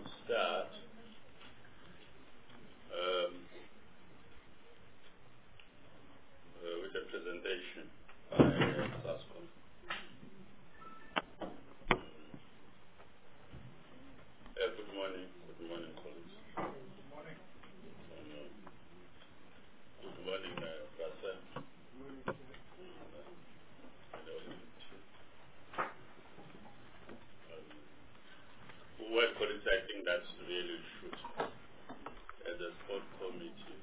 start with a presentation by SASCO. Good morning, colleagues. Good morning. Good morning, Brasa. Well, colleagues, I think that's really should, as a sport committee,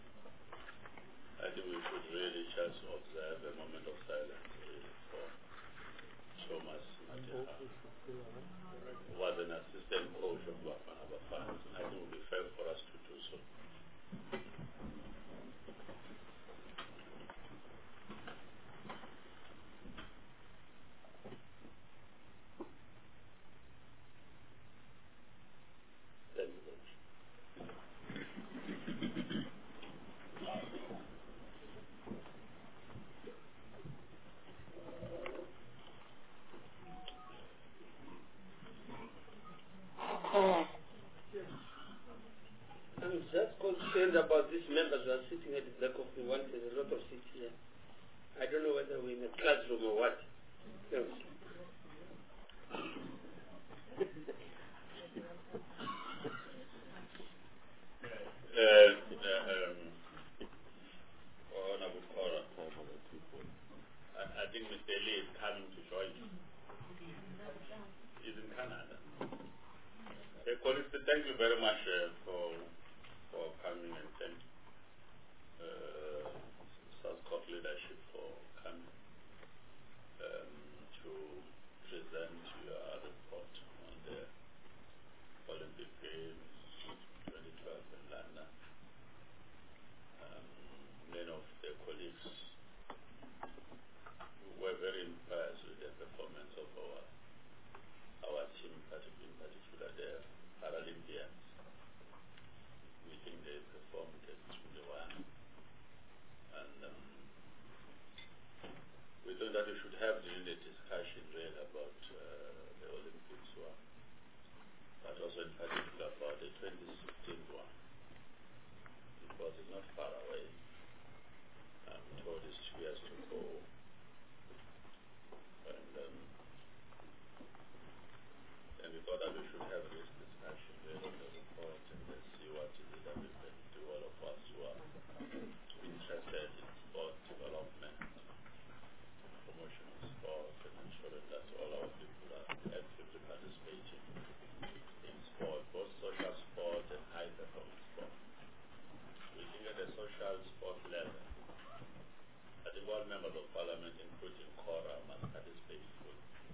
I think we should really just observe a moment of silence really for Thomas Mateha, who was an assistant coach of Bafana Bafana. I think it would be fair for us to do so. I'm just concerned about these members who are sitting at the back of the one. There's a lot of seats here. I don't know whether we're in a classroom or what. No. I think Mr. Lee is coming to join you. He's in Canada. Colleagues, thank you very much for coming, and thank SASCOT leadership for coming to present your report on the Olympic Games 2012 in London. Many of the colleagues were very impressed with the performance of our team, in particular the Paralympians. We think they performed extremely well, and we thought that we should have the discussion really about the Olympics one, but also in particular about the 2016 one, because it's not far away. I'm told it's 2 years to go. And we thought that we should have this discussion based on the report and then see what is it that we can do, all of us who are interested in sport development, promotion of sport, and ensuring that all our people are actively participating in sport, both social sport and high performance sport. We think at the social sport level, I think all members of parliament, including Cora, must participate fully.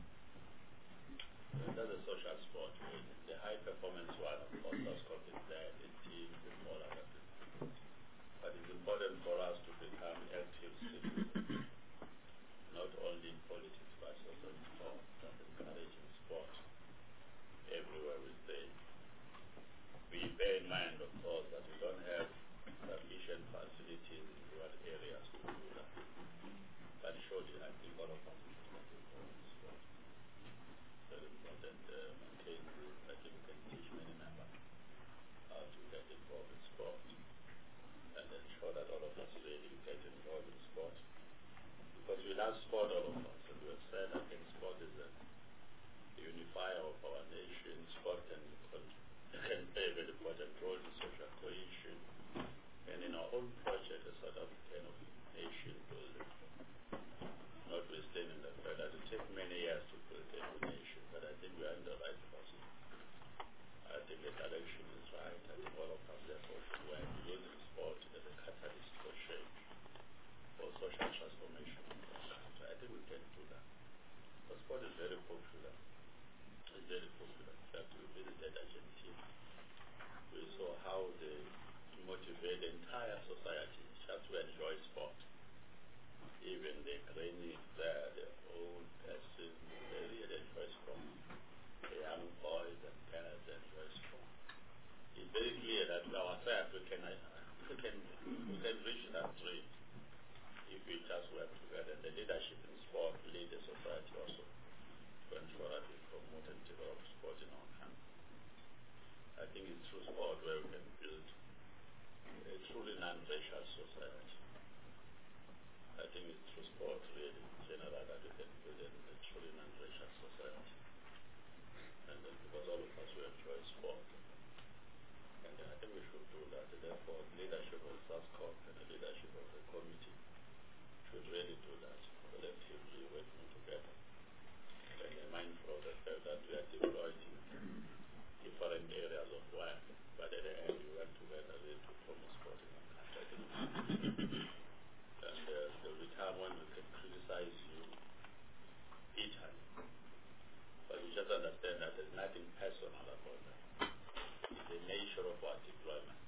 That's a social sport. The high performance one, of course, that's called the teams and all other things. But it's important for us to become active citizens, not only in politics, but also in sport, and encouraging sport everywhere we stay. We bear in mind, of course, that we don't have sufficient facilities in rural areas to do that. But surely, I think all of us should get involved in sport. Very important. Mackenzie, I think we can teach many members how to get involved in sport and ensure that all of us really get involved in sport. Because we love sport, all of us, and we have said I think sport is a unifier of our nation. Sport can play a very important role in social cohesion and in our own project, a sort of kind of nation building. Notwithstanding the fact that it takes many years to build a nation, but I think we are in the right course. I think the direction is right. I think all of us therefore should work using sport as a catalyst for change, for social transformation in our country. I think we can do that. But sport is very popular. It's very popular. In fact, we visited Argentina. We saw how they motivate the entire society just to enjoy sport. Even the grannies there, the old person, they really enjoy sport. The young boys and girls enjoy sport. It's very clear that ourselves we can reach that dream if we just work together. The leadership in sport lead the society also to ensure that we promote and develop sport in our country. think it's through sport where we can build a truly non-racial society. I think it's through sport, really, in general, that we can build a truly non-racial society. And then because all of us will enjoy sport. And I think we should do that. Therefore, the leadership of SASCOC and the leadership of the committee should really do that, collectively working together. And they're mindful of the fact that we are deployed in different areas of work, but at the end we work together really to promote sport in our country. And there will be time when we can criticize you bitterly, but you just understand that there's nothing personal about that. It's the nature of our deployment.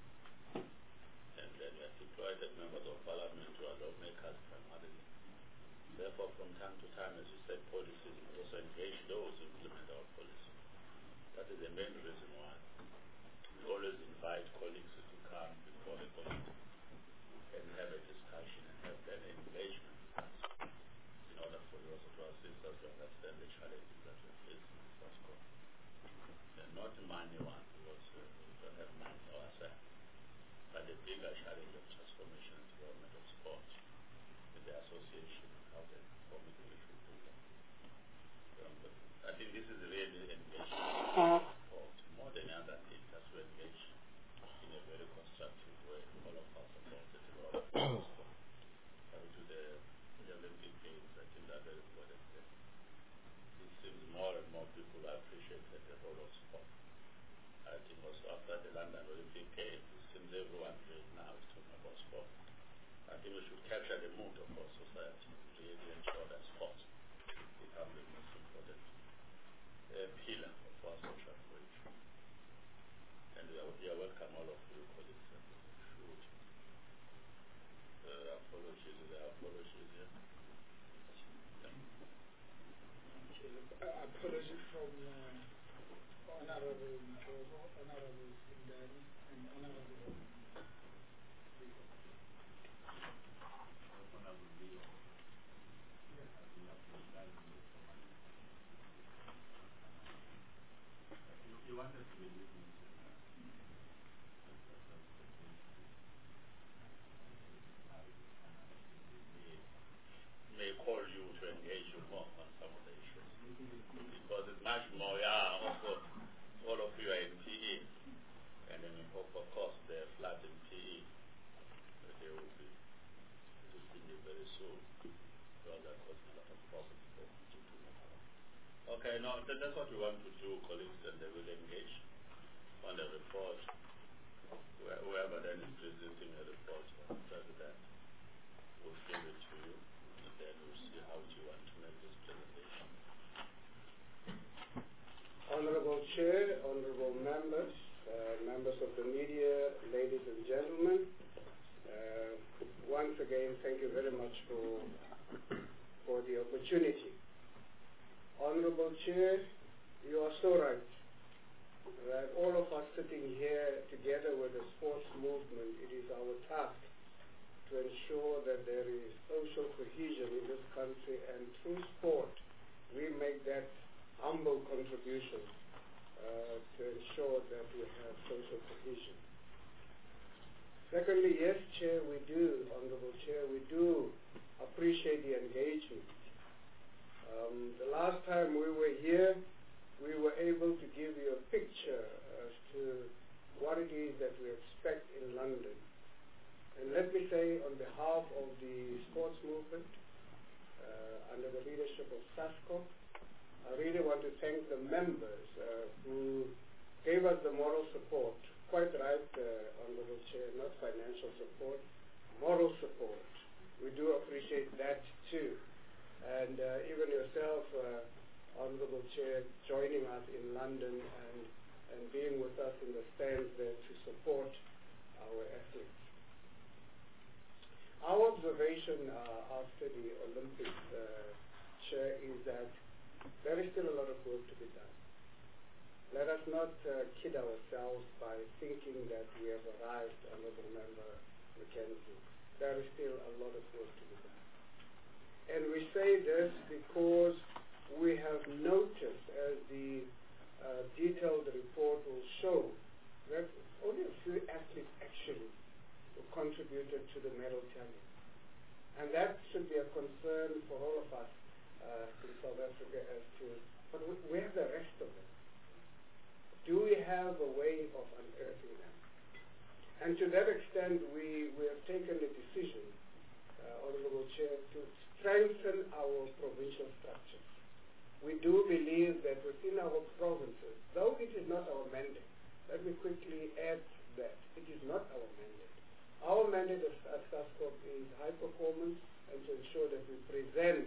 And then we are deployed as members of parliament to our lawmakers primarily. Therefore, from time to time, as you said, policies must also engage those who implement our policy. That is the main reason why we always invite colleagues to come before the committee and have a discussion and have an engagement with us in order for you also to assist us to understand the challenges that we're facing in SASCO. And not money one, because we don't have money ourselves, but the bigger challenge of transformation and development of sport in the association and how the committee should do that. But I think this is really engagement support more than other things, just to engage in a very constructive way. All of us support the development of sport. Coming to the Olympic Games, I think that's very important. It seems more and more people appreciate the role of sport. I think also after the London Olympic Games, it seems everyone really now is talking about sport. I think we should capture the mood of our society, really ensure that sport becomes the most important pillar of our social cohesion. And we are welcome, all of you colleagues, and we should. Apologies, there are apologies here. Apology from Honorable Mjobo, Honorable Sindani, and Honorable Leo. Honorable Leo. Yes. I think I've been trying to look for my you wanted to be listening to may call you to engage you more on some of the issues. Because it's much more, also, all of you are in PE. And then we hope, of course, they're flat in PE. But they will be distinguished very soon. Because that causing a lot of problems for people to know. Okay, no, that's what we want to do, colleagues, and they will engage on the report. Whoever then is presenting a report, President, will give it to you. Then we'll see how you want to make this presentation. Honorable Chair, honorable members, members of the media, ladies and gentlemen, once again, thank you very much for the opportunity. Honorable Chair, you are so right. That all of us sitting here together with the sports movement, it is our task to ensure that there is social cohesion in this country, and through sport we make that humble contribution to ensure that we have social cohesion. Secondly, yes, Chair, we do, Honorable Chair, we do appreciate the engagement. The last time we were here, we were able to give you a picture as to what it is that we expect in London. And let me say, on behalf of the sports movement, under the leadership of SASCO, I really want to thank the members who gave us the moral support. Quite right, Honorable Chair, not financial support, moral support. We do appreciate that too. And even yourself, Honorable Chair, joining us in London and being with us in the stands there to support our athletes. Our observation after the Olympics, Chair, is that there is still a lot of work to be done. Let us not kid ourselves by thinking that we have arrived, Honorable Member Mackenzie. There is still a lot of work to be done. And we say this because we have noticed, as the detailed report will show, we have only a few athletes actually who contributed to the medal tally. And that should be a concern for all of us in South Africa as to, but where's the rest of them? Do we have a way of unearthing them? And to that extent, we have taken a decision, Honorable Chair, to strengthen our provincial structures. We do believe that within our provinces, though it is not our mandate, let me quickly add that it is not our mandate. Our mandate as SASCOP is high performance and to ensure that we present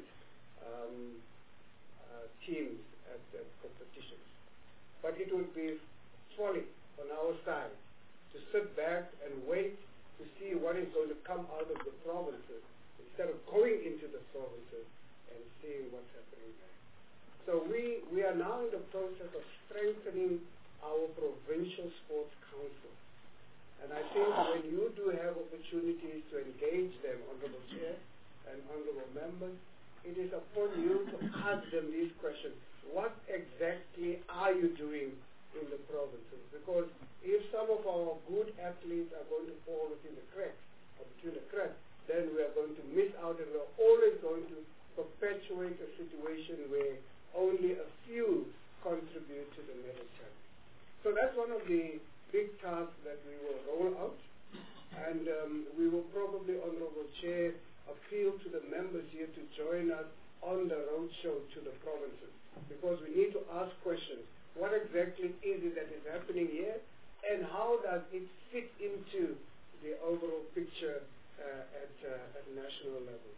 teams at competitions. But it would be folly on our side to sit back and wait to see what is going to come out of the provinces instead of going into the provinces and seeing what's happening there. So we are now in the process of strengthening our provincial sports council. And I think when you do have opportunities to engage them, Honorable Chair and Honorable Members, it is upon you to ask them these questions. What exactly are you doing in the provinces? Because if some of our good athletes are going to fall within the cracks, or between the cracks, then we are going to miss out and we're always going to perpetuate a situation where only a few contribute to the medal tally. So that's one of the big tasks that we will roll out. And we will probably, Honorable Chair, appeal to the members here to join us on the roadshow to the provinces, because we need to ask questions. What exactly is it that is happening here, and how does it fit into the overall picture at national level?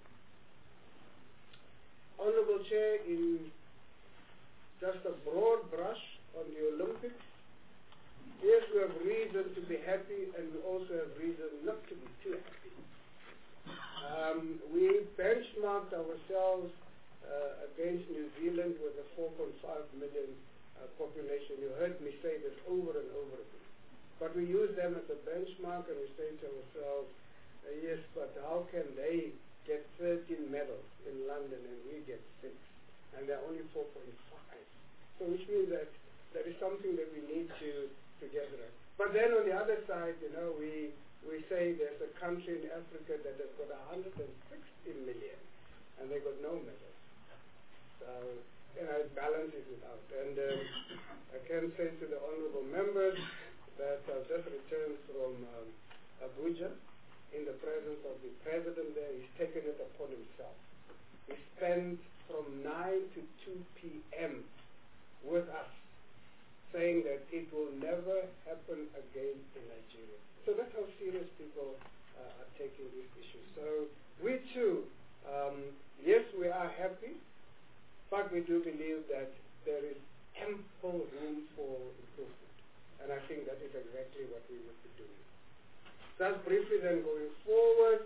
Honorable Chair, in just a broad brush on the Olympics, yes, we have reason to be happy, and we also have reason not to be too happy. We benchmarked ourselves against New Zealand with a 4.5 million population. You heard me say this over and over again. But we use them as a benchmark, and we say to ourselves, yes, but how can they get 13 medals in London and we get 6? And they're only 4.5. So which means that there is something that we need to get right. But then on the other side, we say there's a country in Africa that has got 160 million and they got no medals. So, it balances it out. And I can say to the honorable members that I've just returned from Abuja in the presence of the president there. He's taken it upon himself. He spent from 9 to 2 p.m. with us, saying that it will never happen again in Nigeria. So that's how serious people are taking this issue. So we too, yes, we are happy, but we do believe that there is ample room for improvement. And I think that is exactly what we will be doing. Just briefly then going forward,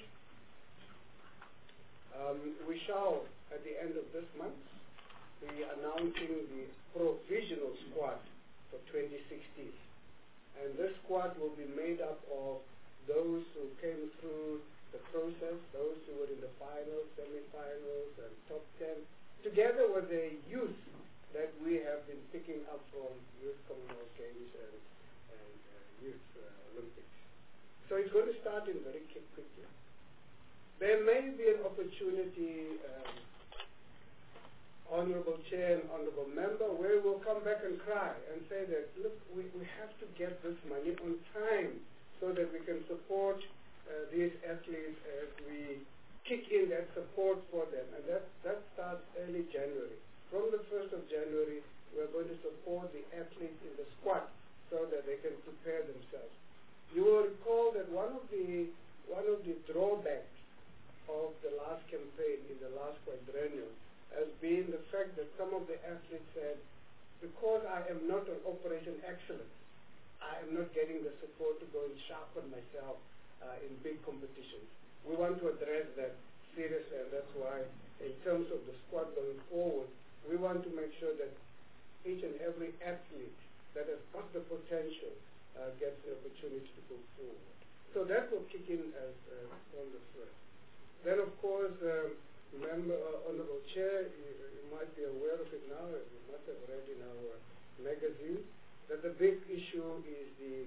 we shall, at the end of this month, be announcing the provisional squad for 2016. And this squad will be made up of those who came through the process, those who were in the finals, semi-finals, and top 10, together with the youth that we have been picking up from Youth Commonwealth Games and Youth Olympics. So it's going to start in very quickly. There may be an opportunity, Honorable Chair and Honorable Member, where we'll come back and cry and say that, look, we have to get this money on time so that we can support these athletes as we kick in that support for them. And that starts early January. From the 1st of January, we're going to support the athletes in the squad so that they can prepare themselves. You will recall that one of the drawbacks of the last campaign in the last quadrennial has been the fact that some of the athletes said, because I am not an Operation Excellence, I am not getting the support to go and sharpen myself in big competitions. We want to address that seriously, and that's why in terms of the squad going forward, we want to make sure that each and every athlete that has got the potential gets the opportunity to go forward. So that will kick in as on the first. Then, of course, Honorable Chair, you might be aware of it now, you must have read in our magazine, that the big issue is the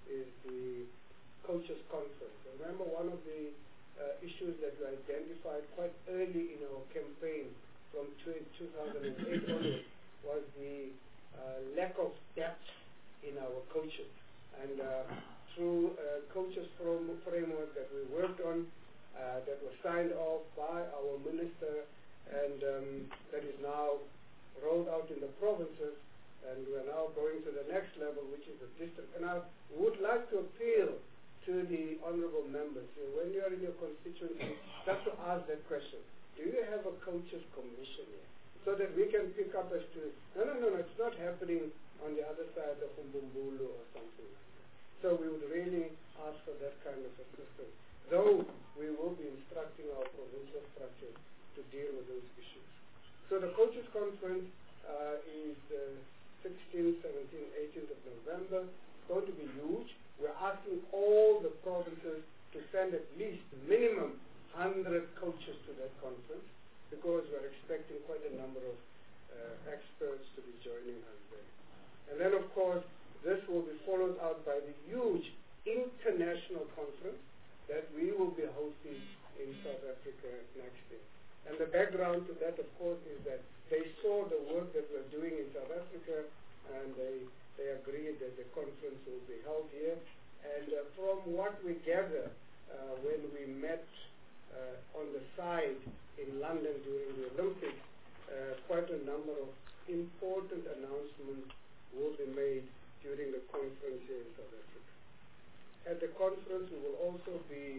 is the Coaches Conference. Remember, one of the issues that we identified quite early in our campaign from 2008 onwards was the lack of depth in our coaches. And through coaches framework that we worked on, that was signed off by our minister, and that is now rolled out in the provinces, and we are now going to the next level, which is the district. And I would like to appeal to the honorable members, when you are in your constituency, just to ask that question: do you have a coaches commission here? So that we can pick up as to, no, it's not happening on the other side of Umbumbulu or something like that. So we would really ask for that kind of assistance, though we will be instructing our provincial structures to deal with those issues. So the Coaches Conference is 16th, 17th, 18th of November. It's going to be huge. We're asking all the provinces to send at least minimum 100 coaches to that conference, because we're expecting quite a number of experts to be joining us there. And then, of course, this will be followed out by the huge international conference that we will be hosting in South Africa next year. And the background to that, of course, is that they saw the work that we're doing in South Africa, and they agreed that the conference will be held here. And from what we gather when we met on the side in London during the Olympics, quite a number of important announcements will be made during the conference here in South Africa. At the conference, we will also be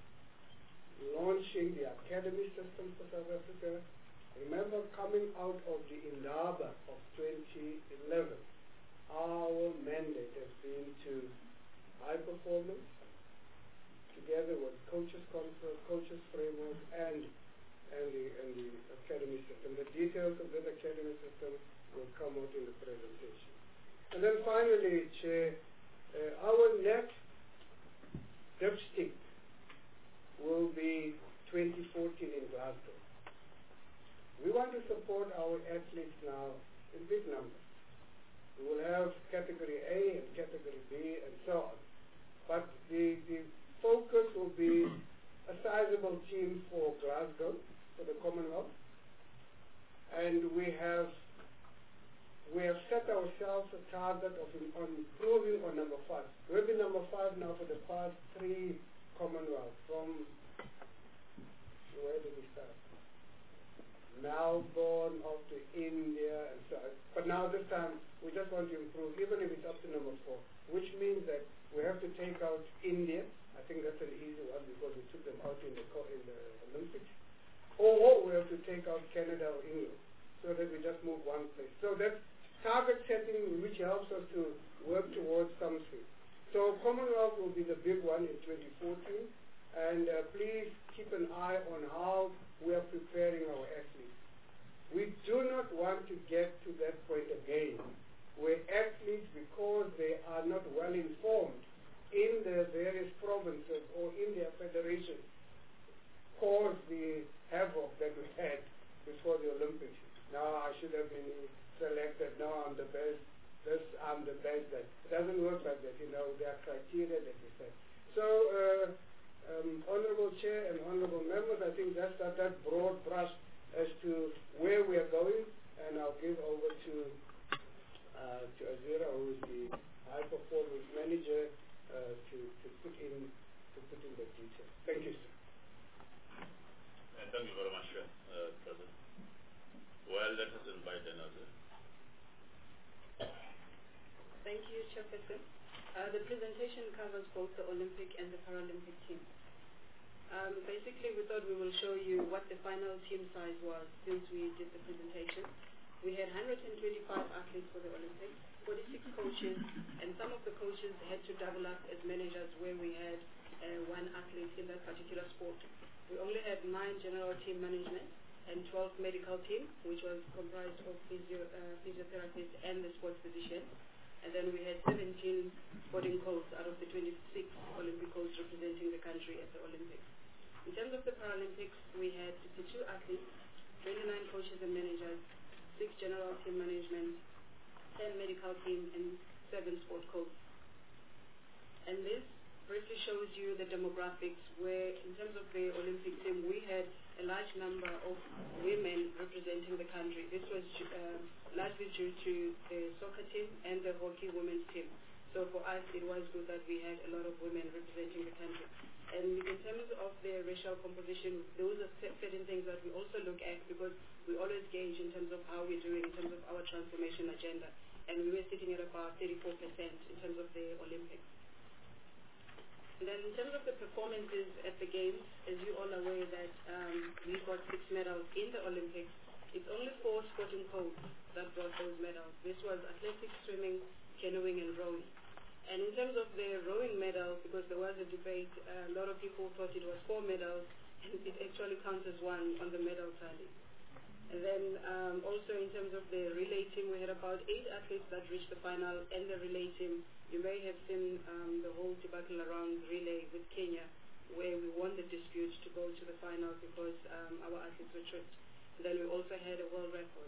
launching the academy system for South Africa. Remember, coming out of the Indaba of 2011, our mandate has been to high performance, together with coaches conference, coaches framework, and the academy system. The details of that academy system will come out in the presentation. And then finally, Chair, our next dipstick will be 2014 in Glasgow. We want to support our athletes now in big numbers. We will have category A and category B and so on. But the focus will be a sizable team for Glasgow, for the Commonwealth. And we have set ourselves a target of improving on number 5. We've been number 5 now for the past 3 Commonwealths. From where did we start? Melbourne, off to India, and so on. But now this time, we just want to improve, even if it's up to number 4, which means that we have to take out India. I think that's an easy one because we took them out in the Olympics. Or we have to take out Canada or England, so that we just move one place. So that's target setting, which helps us to work towards something. So Commonwealth will be the big one in 2014, and please keep an eye on how we are preparing our athletes. We do not want to get to that point again, where athletes, because they are not well informed in the various provinces or in their federations, cause the havoc that we had before the Olympics. Now I should have been selected, now I'm the best, I'm the best. It doesn't work like that, there are criteria that we set. So, Honorable Chair and Honorable Members, I think that's that broad brush as to where we are going, and I'll give over to Azira, who is the High Performance Manager, to put in the details. Thank you, sir. Thank you very much, President. Well, let us invite another. Thank you, Chairperson. The presentation covers both the Olympic and the Paralympic team. Basically, we thought we will show you what the final team size was since we did the presentation. We had 125 athletes for the Olympics, 46 coaches, and some of the coaches had to double up as managers where we had one athlete in that particular sport. We only had 9 general team management and 12 medical team, which was comprised of physiotherapists and the sports physician. And then we had 17 sporting codes out of the 26 Olympic codes representing the country at the Olympics. In terms of the Paralympics, we had 52 athletes, 29 coaches and managers, 6 general team management, 10 medical team, and 7 sport codes. And this briefly shows you the demographics where in terms of the Olympic team we had a large number of women representing the country. This was largely due to the soccer team and the hockey women's team. So for us it was good that we had a lot of women representing the country. And in terms of the racial composition, those are certain things that we also look at because we always gauge in terms of how we're doing in terms of our transformation agenda. And we were sitting at about 34% in terms of the Olympics. And then in terms of the performances at the Games, as you all are aware that we got 6 medals in the Olympics. It's only 4 sporting codes that brought those medals. This was athletics, swimming, canoeing, and rowing. And in terms of the rowing medal, because there was a debate, a lot of people thought it was 4 medals, and it actually counts as 1 on the medal tally. And then also in terms of the relay team, we had about 8 athletes that reached the final, and the relay team, you may have seen the whole debacle around relay with Kenya, where we won the dispute to go to the final because our athletes were tripped. And then we also had a world record.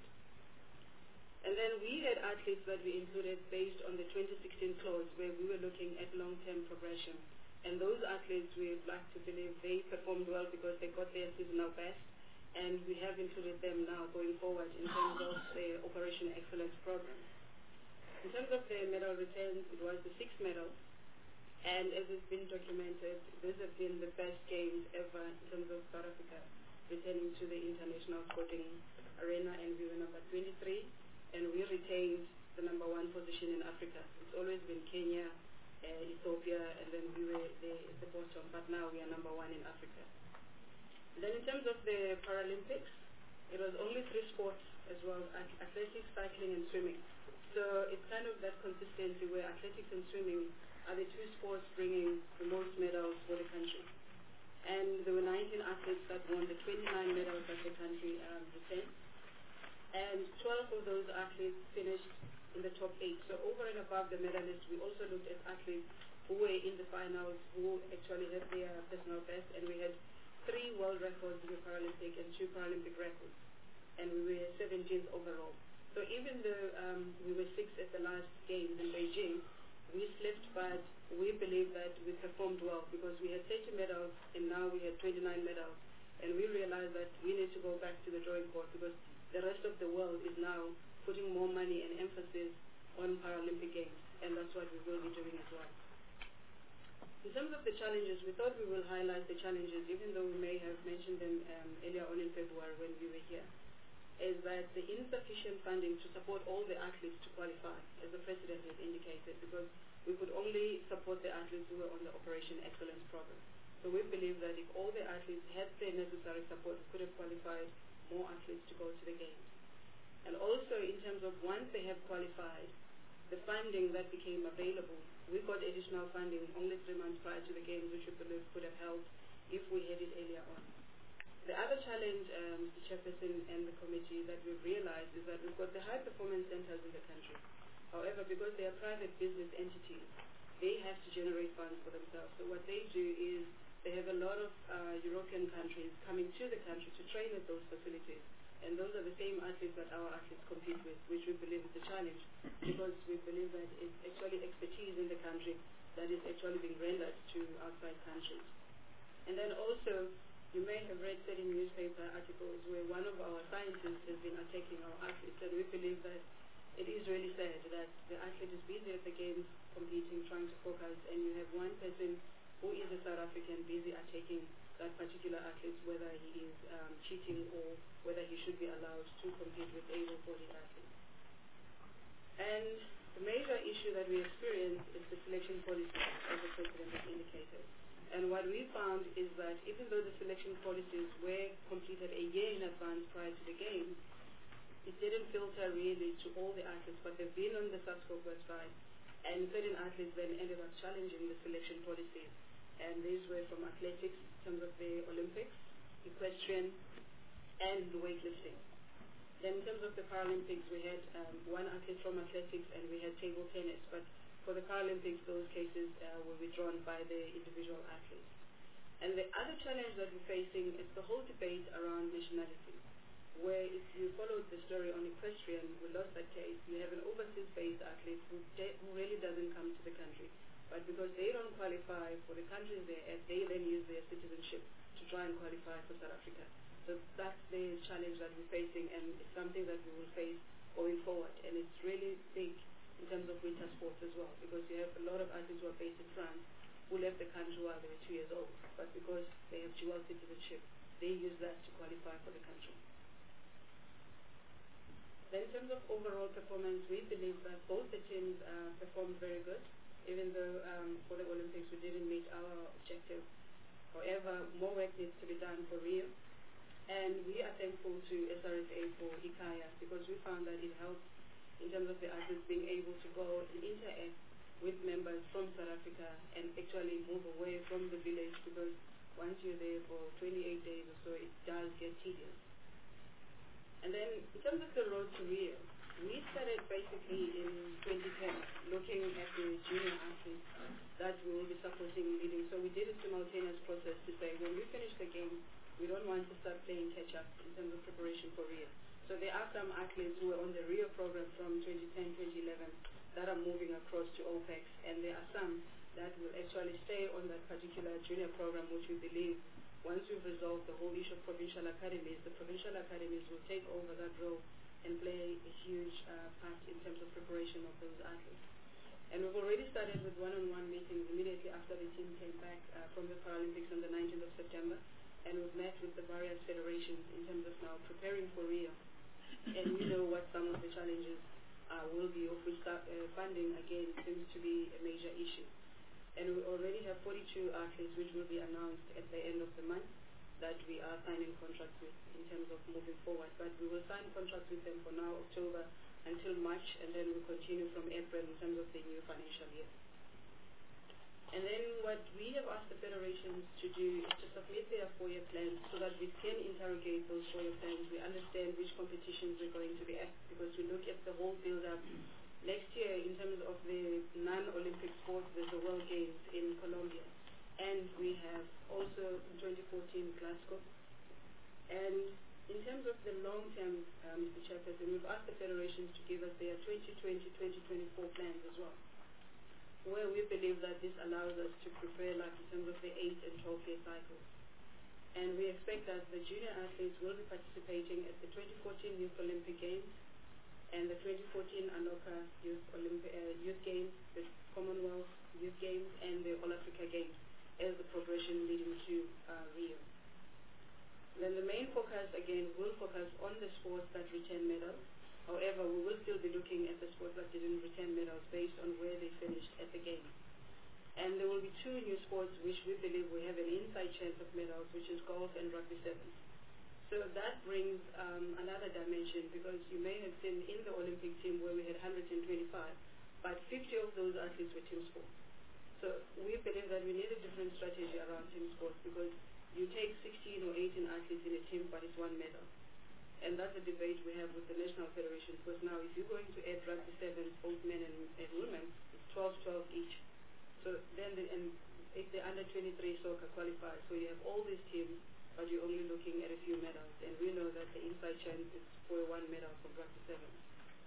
And then we had athletes that we included based on the 2016 clause, where we were looking at long-term progression. And those athletes, we'd like to believe they performed well because they got their seasonal best. And we have included them now going forward in terms of the Operation Excellence program. In terms of the medal returns, it was the 6th medal. And as it's been documented, these have been the best games ever in terms of South Africa returning to the international sporting arena. And we were number 23. And we retained the number 1 position in Africa. It's always been Kenya, Ethiopia, and then we were at the bottom. But now we are number 1 in Africa. And then in terms of the Paralympics, it was only 3 sports as well, athletics, cycling, and swimming. So it's kind of that consistency where athletics and swimming are the 2 sports bringing the most medals for the country. And there were 19 athletes that won the 29 medals that the country retained. And 12 of those athletes finished in the top 8. So over and above the medalists, we also looked at athletes who were in the finals, who actually had their personal best. And we had 3 world records in the Paralympic and 2 Paralympic records. And we were 17th overall. So even though we were 6th at the last Games in Beijing, we slipped, but we believe that we performed well because we had 30 medals and now we had 29 medals. And we realized that we need to go back to the drawing board because the rest of the world is now putting more money and emphasis on Paralympic Games, and that's what we will be doing as well. In terms of the challenges, we thought we will highlight the challenges, even though we may have mentioned them earlier on in February when we were here, is that the insufficient funding to support all the athletes to qualify, as the President has indicated, because we could only support the athletes who were on the Operation Excellence program. So we believe that if all the athletes had the necessary support, we could have qualified more athletes to go to the Games. And also in terms of once they have qualified, the funding that became available, we got additional funding only 3 months prior to the Games, which we believe could have helped if we had it earlier on. The other challenge, Mr. Chairperson and the committee, that we've realized is that we've got the high performance centers in the country. However, because they are private business entities, they have to generate funds for themselves. So what they do is they have a lot of European countries coming to the country to train at those facilities. And those are the same athletes that our athletes compete with, which we believe is a challenge because we believe that it's actually expertise in the country that is actually being rendered to outside countries. And then also, you may have read certain newspaper articles where one of our scientists has been attacking our athletes, and we believe that it is really sad that the athlete is busy at the Games competing, trying to focus, and you have one person who is a South African busy attacking that particular athlete, whether he is cheating or whether he should be allowed to compete with able-bodied athletes. And the major issue that we experience is the selection policy, as the President has indicated. And what we found is that even though the selection policies were completed a year in advance prior to the Games, it didn't filter really to all the athletes, but they've been on the SASCOP website, and certain athletes then ended up challenging the selection policies. And these were from athletics, in terms of the Olympics, equestrian, and the weightlifting. Then in terms of the Paralympics, we had one athlete from athletics and we had table tennis, but for the Paralympics, those cases were withdrawn by the individual athletes. And the other challenge that we're facing is the whole debate around nationality, where if you followed the story on equestrian, we lost that case. You have an overseas-based athlete who really doesn't come to the country. But because they don't qualify for the countries they're at, they then use their citizenship to try and qualify for South Africa. So that's the challenge that we're facing, and it's something that we will face going forward. And it's really big in terms of winter sports as well, because you have a lot of athletes who are based in France who left the country while they were 2 years old, but because they have dual citizenship, they use that to qualify for the country. Then in terms of overall performance, we believe that both the teams performed very good, even though for the Olympics we didn't meet our objective. However, more work needs to be done for Rio, and we are thankful to SRSA for Hikaya, because we found that it helped in terms of the athletes being able to go and interact with members from South Africa and actually move away from the village, because once you're there for 28 days or so, it does get tedious. And then in terms of the road to Rio, we started basically in 2010 looking at the junior athletes that we will be supporting leading. So we did a simultaneous process to say, when we finish the game, we don't want to start playing catch-up in terms of preparation for Rio. So there are some athletes who were on the Rio program from 2010, 2011 that are moving across to OPEX, and there are some that will actually stay on that particular junior program, which we believe once we've resolved the whole issue of provincial academies, the provincial academies will take over that role and play a huge part in terms of preparation of those athletes. And we've already started with one-on-one meetings immediately after the team came back from the Paralympics on the 19th of September, and we've met with the various federations in terms of now preparing for Rio. And we know what some of the challenges will be, of which funding, again, seems to be a major issue. And we already have 42 athletes which will be announced at the end of the month that we are signing contracts with in terms of moving forward. But we will sign contracts with them for now, October until March, and then we'll continue from April in terms of the new financial year. And then what we have asked the federations to do is to submit their 4-year plans so that we can interrogate those 4-year plans. We understand which competitions we're going to be at, because we look at the whole build-up. Next year, in terms of the non-Olympic sports, there's the World Games in Colombia. And we have also in 2014 Glasgow. And in terms of the long-term, Mr. Chairperson, we've asked the federations to give us their 2020-2024 plans as well, where we believe that this allows us to prepare like in terms of the 8 and 12-year cycles. And we expect that the junior athletes will be participating at the 2014 Youth Olympic Games and the 2014 Anoka Youth Games, the Commonwealth Youth Games, and the All Africa Games as the progression leading to Rio. Then the main focus, again, will focus on the sports that return medals. However, we will still be looking at the sports that didn't return medals based on where they finished at the game. And there will be 2 new sports which we believe we have an inside chance of medals, which is golf and rugby sevens. So that brings another dimension, because you may have seen in the Olympic team where we had 125, but 50 of those athletes were team sports. So we believe that we need a different strategy around team sports, because you take 16 or 18 athletes in a team, but it's 1 medal. And that's a debate we have with the national federation, because now if you're going to add rugby sevens, both men and women, it's 12 each. So then, if the under-23 soccer qualifies, so you have all these teams, but you're only looking at a few medals. And we know that the inside chance is for 1 medal from rugby sevens.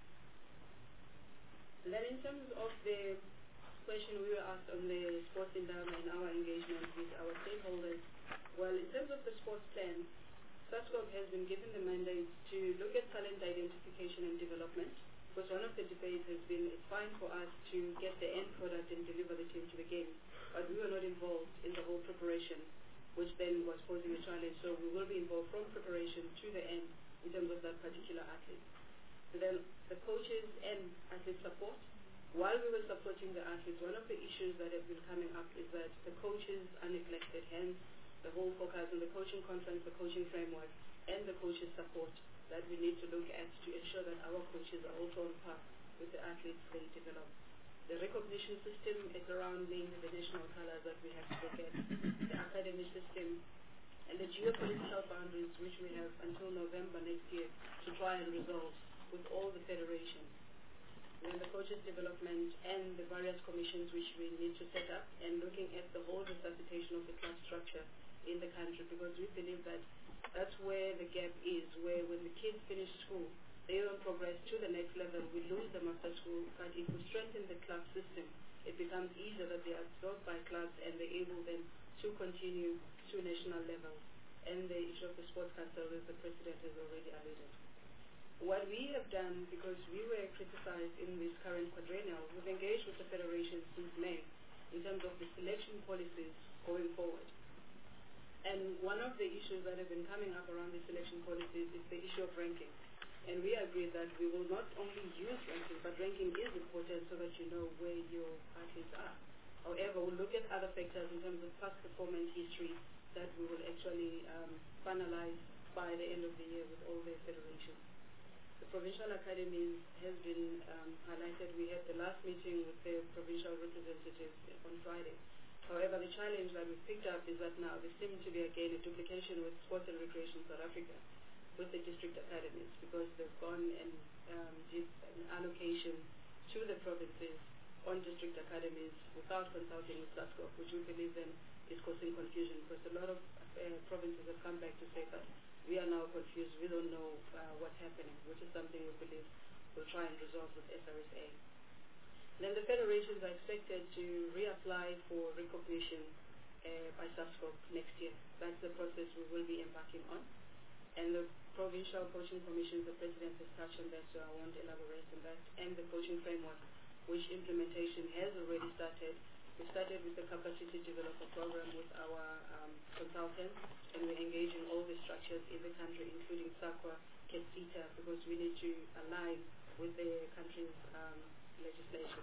And then in terms of the question we were asked on the sports endowment and our engagement with our stakeholders, well, in terms of the sports plan, SASCOB has been given the mandate to look at talent identification and development, because one of the debates has been it's fine for us to get the end product and deliver the team to the game, but we were not involved in the whole preparation, which then was posing a challenge. So we will be involved from preparation to the end in terms of that particular athlete. And then the coaches and athlete support. While we were supporting the athletes, one of the issues that have been coming up is that the coaches are neglected, hence the whole focus on the coaching conference, the coaching framework, and the coaches support that we need to look at to ensure that our coaches are also on par with the athletes they develop. The recognition system is around mainly the national colors that we have to look at, the academy system, and the geopolitical boundaries which we have until November next year to try and resolve with all the federations. And then the coaches development and the various commissions which we need to set up, and looking at the whole resuscitation of the club structure in the country, because we believe that that's where the gap is, where when the kids finish school, they don't progress to the next level. We lose them after school, but if we strengthen the club system, it becomes easier that they are absorbed by clubs and they're able then to continue to national level. And the issue of the sports council, as the president has already alluded. What we have done, because we were criticized in this current quadrennial, we've engaged with the federation since May in terms of the selection policies going forward. And one of the issues that have been coming up around the selection policies is the issue of ranking. And we agree that we will not only use ranking, but ranking is important so that you know where your athletes are. However, we'll look at other factors in terms of past performance history that we will actually finalize by the end of the year with all the federations. The provincial academies has been highlighted. We had the last meeting with the provincial representatives on Friday. However, the challenge that we picked up is that now there seems to be again a duplication with Sports and Recreation South Africa with the district academies, because they've gone and did an allocation to the provinces on district academies without consulting with SASCOP, which we believe then is causing confusion, because a lot of provinces have come back to say that we are now confused, we don't know what's happening, which is something we believe we'll try and resolve with SRSA. Then the federations are expected to reapply for recognition by SASCOP next year. That's the process we will be embarking on. And the provincial coaching commissions, the president has touched on that, so I won't elaborate on that. And the coaching framework, which implementation has already started. We started with the capacity developer program with our consultants, and we're engaging all the structures in the country, including SAQA, CAPITA, because we need to align with the country's legislation.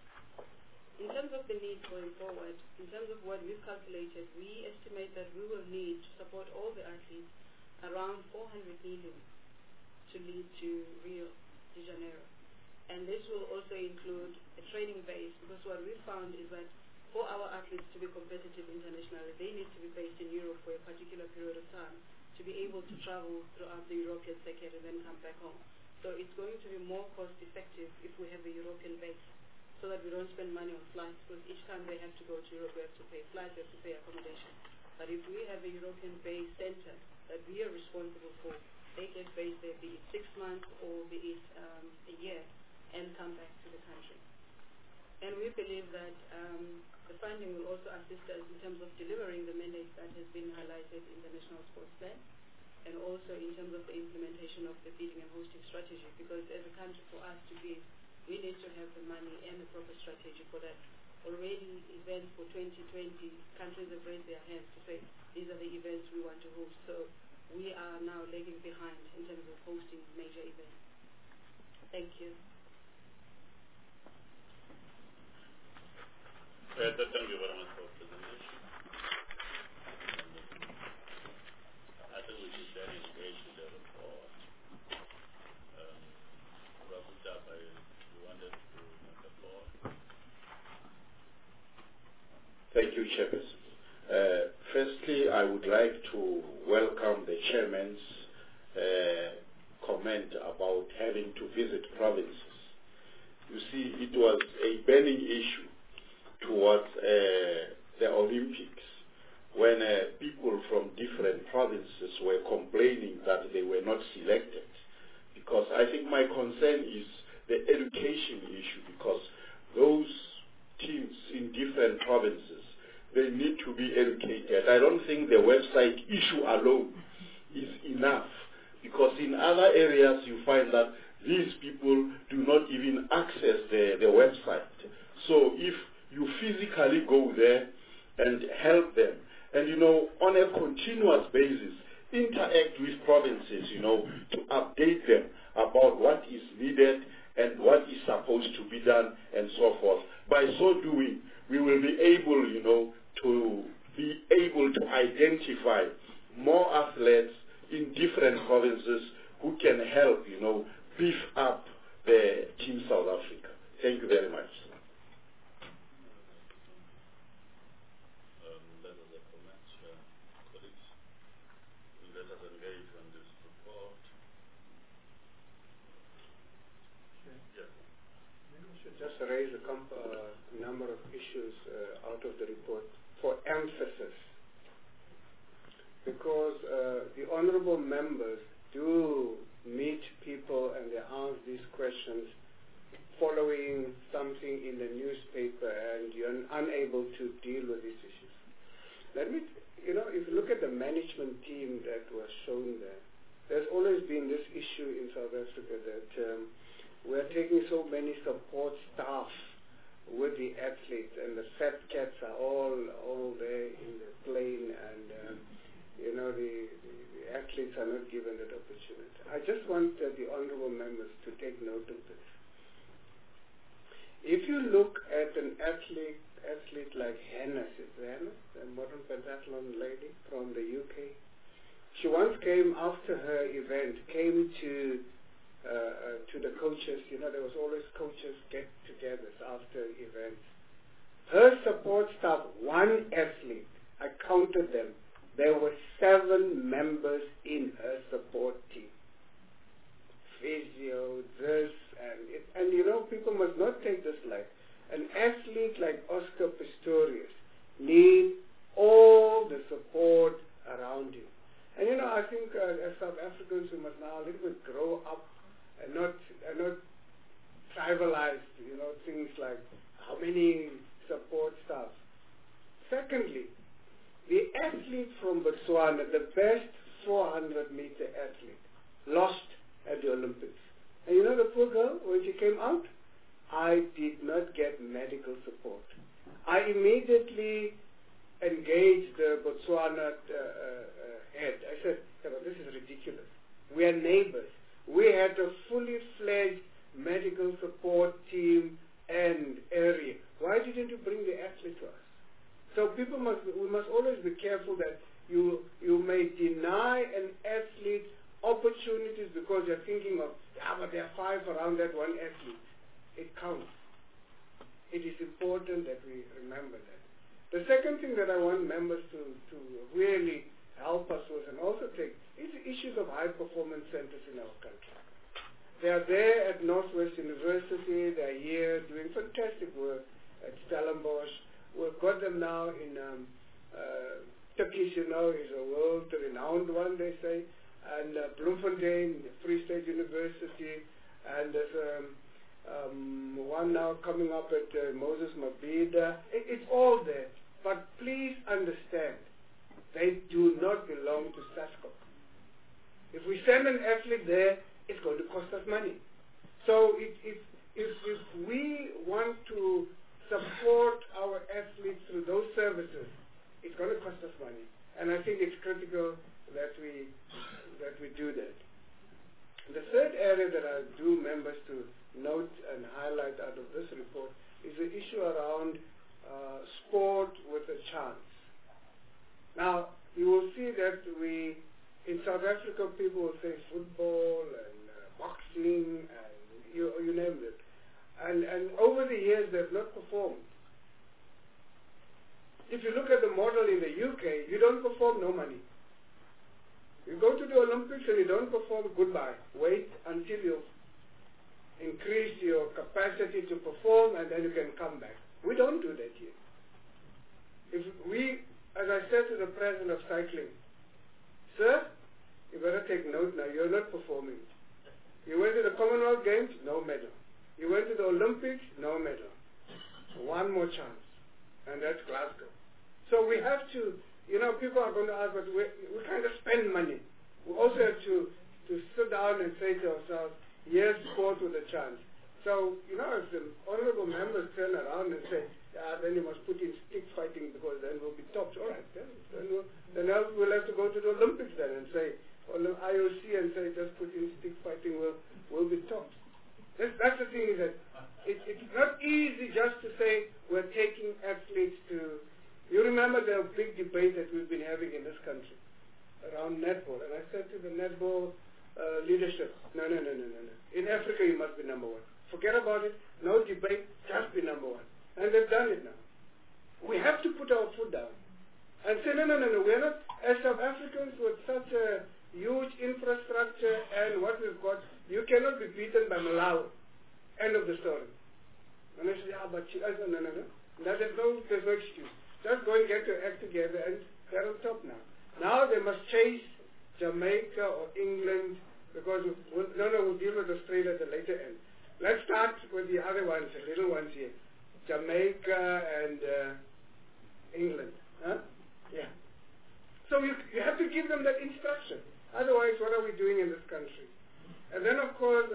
In terms of the need going forward, in terms of what we've calculated, we estimate that we will need to support all the athletes around 400 million to lead to Rio de Janeiro. And this will also include a training base, because what we found is that for our athletes to be competitive internationally, they need to be based in Europe for a particular period of time to be able to travel throughout the European circuit and then come back home. So it's going to be more cost effective if we have a European base, so that we don't spend money on flights, because each time they have to go to Europe, we have to pay flights, we have to pay accommodation. But if we have a European base center that we are responsible for, they get based there, be it 6 months or be it a year, and come back to the country. And we believe that the funding will also assist us in terms of delivering the mandate that has been highlighted in the National Sports Plan, and also in terms of the implementation of the bidding and hosting strategy, because as a country, for us to bid, we need to have the money and the proper strategy for that. Already events for 2020, countries have raised their hands to say, these are the events we want to host. So we are now lagging behind in terms of hosting major events. Thank you. Thank you very much for the presentation. I think we should then engage with the report. Rabuta, you wanted to make the floor. Thank you, Chairperson. Firstly, I would like to welcome the Chairman's comment about having to visit provinces. You see, it was a burning issue towards the Olympics when people from different provinces were complaining that they were not selected. Because I think my concern is the education issue, because those teams in different provinces, they need to be educated. I don't think the website issue alone is enough, because in other areas you find that these people do not even access the website. So if you physically go there and help them, and on a continuous basis, interact with provinces, to update them about what is needed and what is supposed to be done and so forth. By so doing, we will be able, to identify more athletes in different provinces who can help, beef up the Team South Africa. Thank you very much. Just raise a number of issues out of the report for emphasis, because the honourable members do meet people and they ask these questions following something in the newspaper and you're unable to deal with these issues. Let me, if you look at the management team that was shown there, there's always been this issue in South Africa that we're taking so many support staff with the athletes, and the fat cats are all there in the plane, and the athletes are not given that opportunity. I just want the honourable members to take note of this. If you look at an athlete like Hannah, the modern pentathlon lady from the UK, she once came after her event, came to the coaches. There was always coaches get-togethers after events. Her support staff, one athlete, I counted them. There were 7 members in her support team. Physio, this, and people must not take this light. An athlete like Oscar Pistorius needs all the support around him. And I think as South Africans, we must now a little bit grow up and not trivialize, things like how many support staff. Secondly, the athlete from Botswana, the best 400-meter athlete, lost at the Olympics. And the poor girl, when she came out, I did not get medical support. I immediately engaged the Botswana head. I said, this is ridiculous. We are neighbors. We had a fully fledged medical support team and area. Why didn't you bring the athlete to us? So we must always be careful that you may deny an athlete opportunities because you're thinking of, but there are 5 around that one athlete. It counts. It is important that we remember that. The second thing that I want members to really help us with and also take is the issues of high performance centers in our country. They are there at Northwest University. They are here doing fantastic work at Stellenbosch. We've got them now in Turkish, is a world-renowned one, they say, and Bloemfontein, Free State University, and there's one now coming up at Moses Mabhida. It's all there. But please understand, they do not belong to SASCO. If we send an athlete there, it's going to cost us money. So if we want to support our athletes through those services, it's going to cost us money. And I think it's critical that we do that. The third area that I do members to note and highlight out of this report is the issue around sport with a chance. Now, you will see that in South Africa, people will say football and boxing and you name it. And over the years, they've not performed. If you look at the model in the UK, you don't perform, no money. You go to the Olympics and you don't perform, goodbye. Wait until you increase your capacity to perform and then you can come back. We don't do that here. As I said to the president of cycling, sir, you better take note now, you're not performing. You went to the Commonwealth Games, no medal. You went to the Olympics, no medal. One more chance, and that's Glasgow. So we have to, people are going to ask, but we kind of spend money. We also have to sit down and say to ourselves, yes, sport with a chance. So, if the honorable members turn around and say, then you must put in stick fighting because then we'll be tops. All right, then we'll have to go to the Olympics then and say, IOC and say, just put in stick fighting, we'll be tops. That's the thing, is that it's not easy just to say we're taking athletes to... You remember the big debate that we've been having in this country around netball. And I said to the netball leadership, no. In Africa, you must be number 1. Forget about it. No debate. Just be number 1. And they've done it now. We have to put our foot down and say, no. We're not, as South Africans with such a huge infrastructure and what we've got, you cannot be beaten by Malawi. End of the story. And I said, but no. There's no excuse. Just go and get your act together and they're on top now. Now they must chase Jamaica or England because we'll deal with Australia at the later end. Let's start with the other ones, the little ones here. Jamaica and England. Huh? Yeah. So you have to give them that instruction. Otherwise, what are we doing in this country? And then, of course,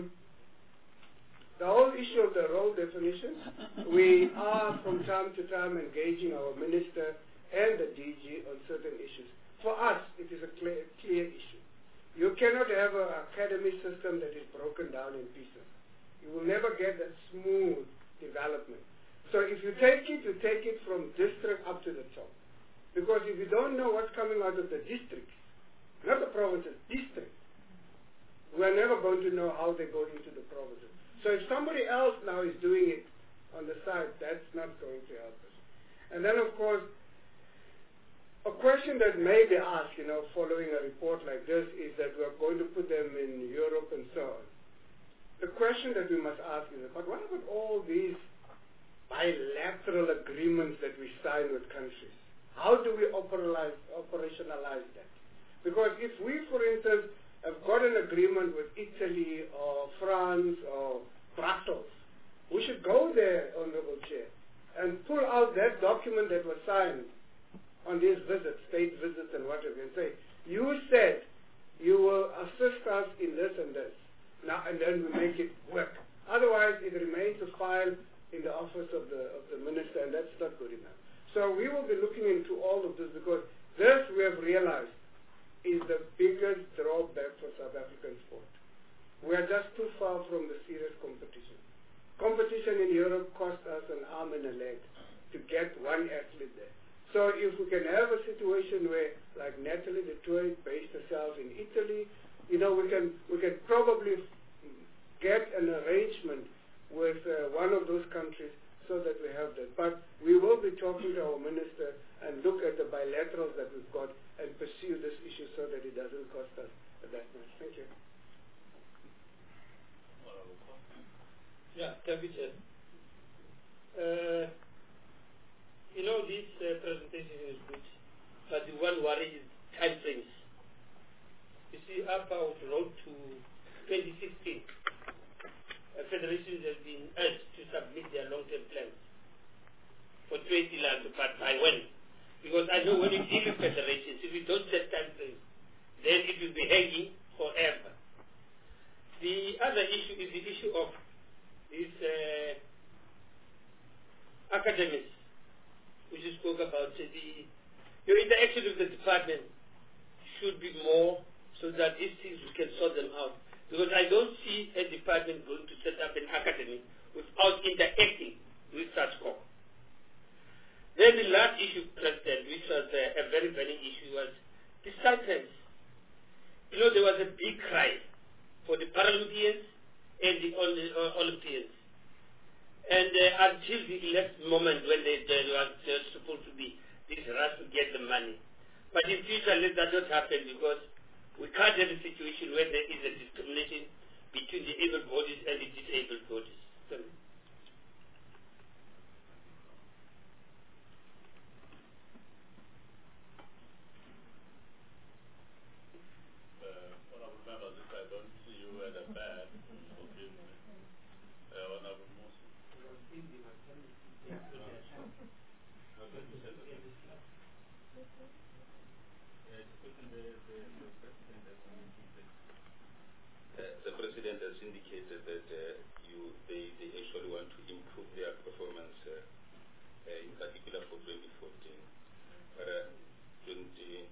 the whole issue of the role definition, we are from time to time engaging our minister and the DG on certain issues. For us, it is a clear issue. You cannot have an academy system that is broken down in pieces. You will never get a smooth development. So if you take it from district up to the top. Because if you don't know what's coming out of the districts, not the provinces, districts, we're never going to know how they go into the provinces. So if somebody else now is doing it on the side, that's not going to help us. And then, of course, a question that may be asked, following a report like this, is that we're going to put them in Europe and so on. The question that we must ask is, but what about all these bilateral agreements that we sign with countries? How do we operationalize that? Because if we, for instance, have got an agreement with Italy or France or Brussels, we should go there, Honorable Chair, and pull out that document that was signed on these visits, state visits and whatever, and say, you said you will assist us in this and this. Now, and then we make it work. Otherwise, it remains a file in the office of the minister, and that's not good enough. So we will be looking into all of this, because this, we have realized, is the biggest drawback for South African sport. We are just too far from the serious competition. Competition in Europe cost us an arm and a leg to get one athlete there. So if we can have a situation where, like Natalie de Toy based herself in Italy, we can probably get an arrangement with one of those countries so that we have that. But we will be talking to our minister and look at the bilaterals that we've got and pursue this issue so that it doesn't cost us that much. Thank you. Yeah, thank you, Chair. This presentation is good, but the one worry is time frames. You see, after our road to 2016, federations have been urged to submit their long-term plans for 20 lands, but by when? Because I know when you deal with federations, if you don't set time frames, then it will be hanging forever. The other issue is the issue of these academies, which you spoke about. Your interaction with the department should be more so that these things we can sort them out. Because I don't see a department going to set up an academy without interacting with SASCO. Then the last issue, President, which was a very burning issue, was the stipends. There was a big cry for the Paralympians and the Olympians. And until the last moment when they were just supposed to be this rush to get the money. But in future, let that not happen, because we can't have a situation where there is a discrimination between the able bodies and the disabled bodies. Sorry. Honorable members, if I don't see you at the back, forgive me. Honorable Musa. The President has indicated that they actually want to improve their performance, in particular for 2014, but 2014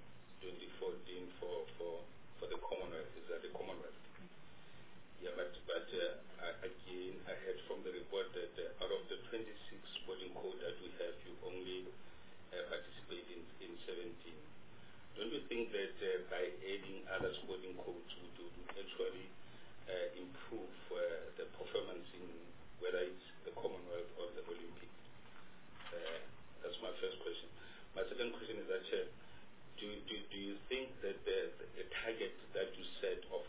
for the Commonwealth. Is that the Commonwealth? Yeah, but again, I heard from the report that out of the 26 sporting code that we have, you only participate in 17. Don't you think that by adding other sporting codes would actually improve the performance in whether it's the Commonwealth or the Olympics? That's my first question. My second question is that, do you think that the target that you set of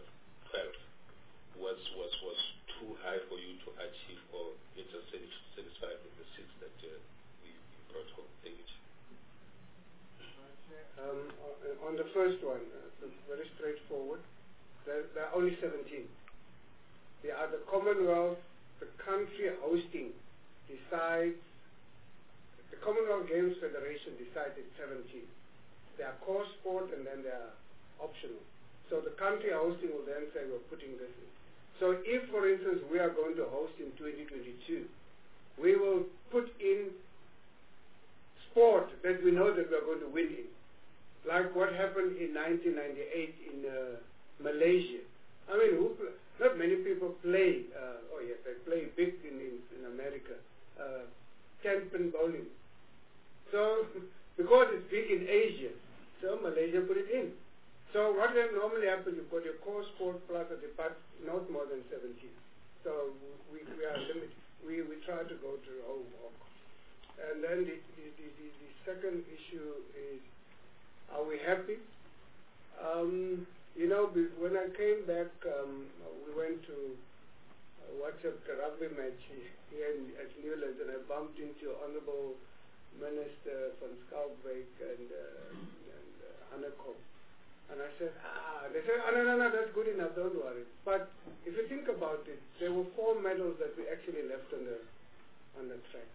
12 was too high for you to achieve, or you're just satisfied with the 6 that we brought home? Thank you. On the first one, very straightforward. There are only 17. The Commonwealth, the country hosting decides, the Commonwealth Games Federation decides it's 17. They are core sport and then they are optional. So the country hosting will then say we're putting this in. So if, for instance, we are going to host in 2022, we will put in sport that we know that we are going to win in. Like what happened in 1998 in Malaysia. I mean, not many people play, oh yes, they play big in America, 10-pin bowling. So, because it's big in Asia, so Malaysia put it in. So what then normally happens, you've got your core sport plus a depart, not more than 17. So we are limited. We try to go to the whole walk. And then the second issue is, are we happy? You know, when I came back, we went to watch a rugby match here at Newlands, and I bumped into Honorable Minister van Schalkwyk and Hanekom. And I said, they said, no, that's good enough, don't worry. But if you think about it, there were 4 medals that we actually left on the track.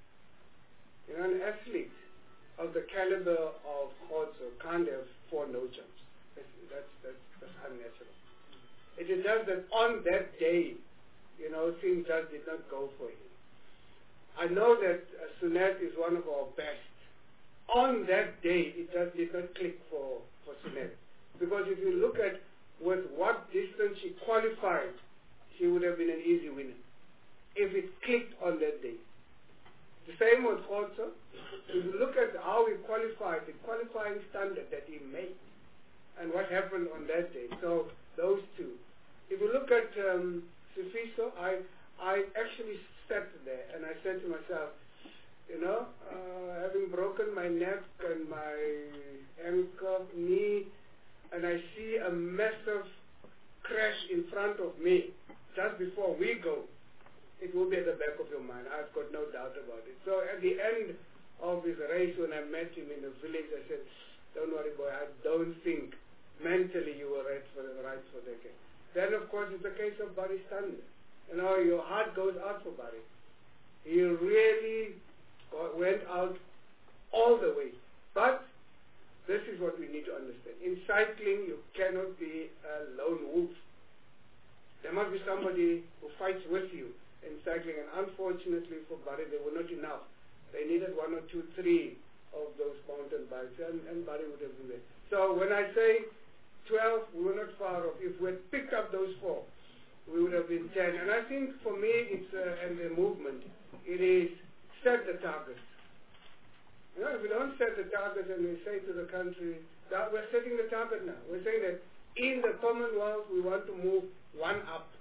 You know, an athlete of the caliber of Khotso can't have 4 no jumps. That's unnatural. It is just that on that day, you know, things just did not go for him. I know that Sunat is one of our best. On that day, it just did not click for Sunat. Because if you look at with what distance she qualified, she would have been an easy winner. If it clicked on that day. The same with Khotso. If you look at how he qualified, the qualifying standard that he made, and what happened on that day. So those two. If you look at Sifiso, I actually sat there and I said to myself, you know, having broken my neck and my ankle, knee, and I see a massive crash in front of me just before we go, it will be at the back of your mind. I've got no doubt about it. So at the end of his race, when I met him in the village, I said, don't worry, boy, I don't think mentally you were right for the game. Then, of course, it's the case of Barry Stander. You know, your heart goes out for Barry. He really went out all the way. But this is what we need to understand. In cycling, you cannot be a lone wolf. There must be somebody who fights with you in cycling. And unfortunately for Barry, they were not enough. They needed 1 or 2, 3 of those mountain bikes, and Barry would have been there. So when I say 12, we were not far off. If we had picked up those 4, we would have been 10. And I think for me, it's and the movement, it is set the targets. You know, if we don't set the target and we say to the country, that we're setting the target now. We're saying that in the Commonwealth, we want to move 1 up.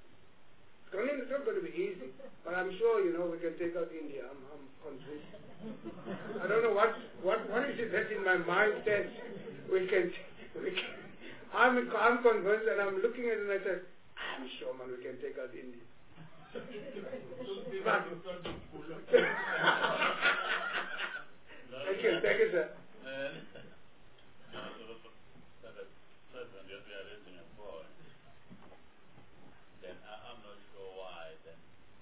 It's not going to be easy, but I'm sure, you know, we can take out India. I'm convinced. I don't know what is it that's in my mind that we can. I'm convinced, and I'm looking at it and I said, I'm sure, man, we can take out India. Thank you, sir. Then I'm not sure why then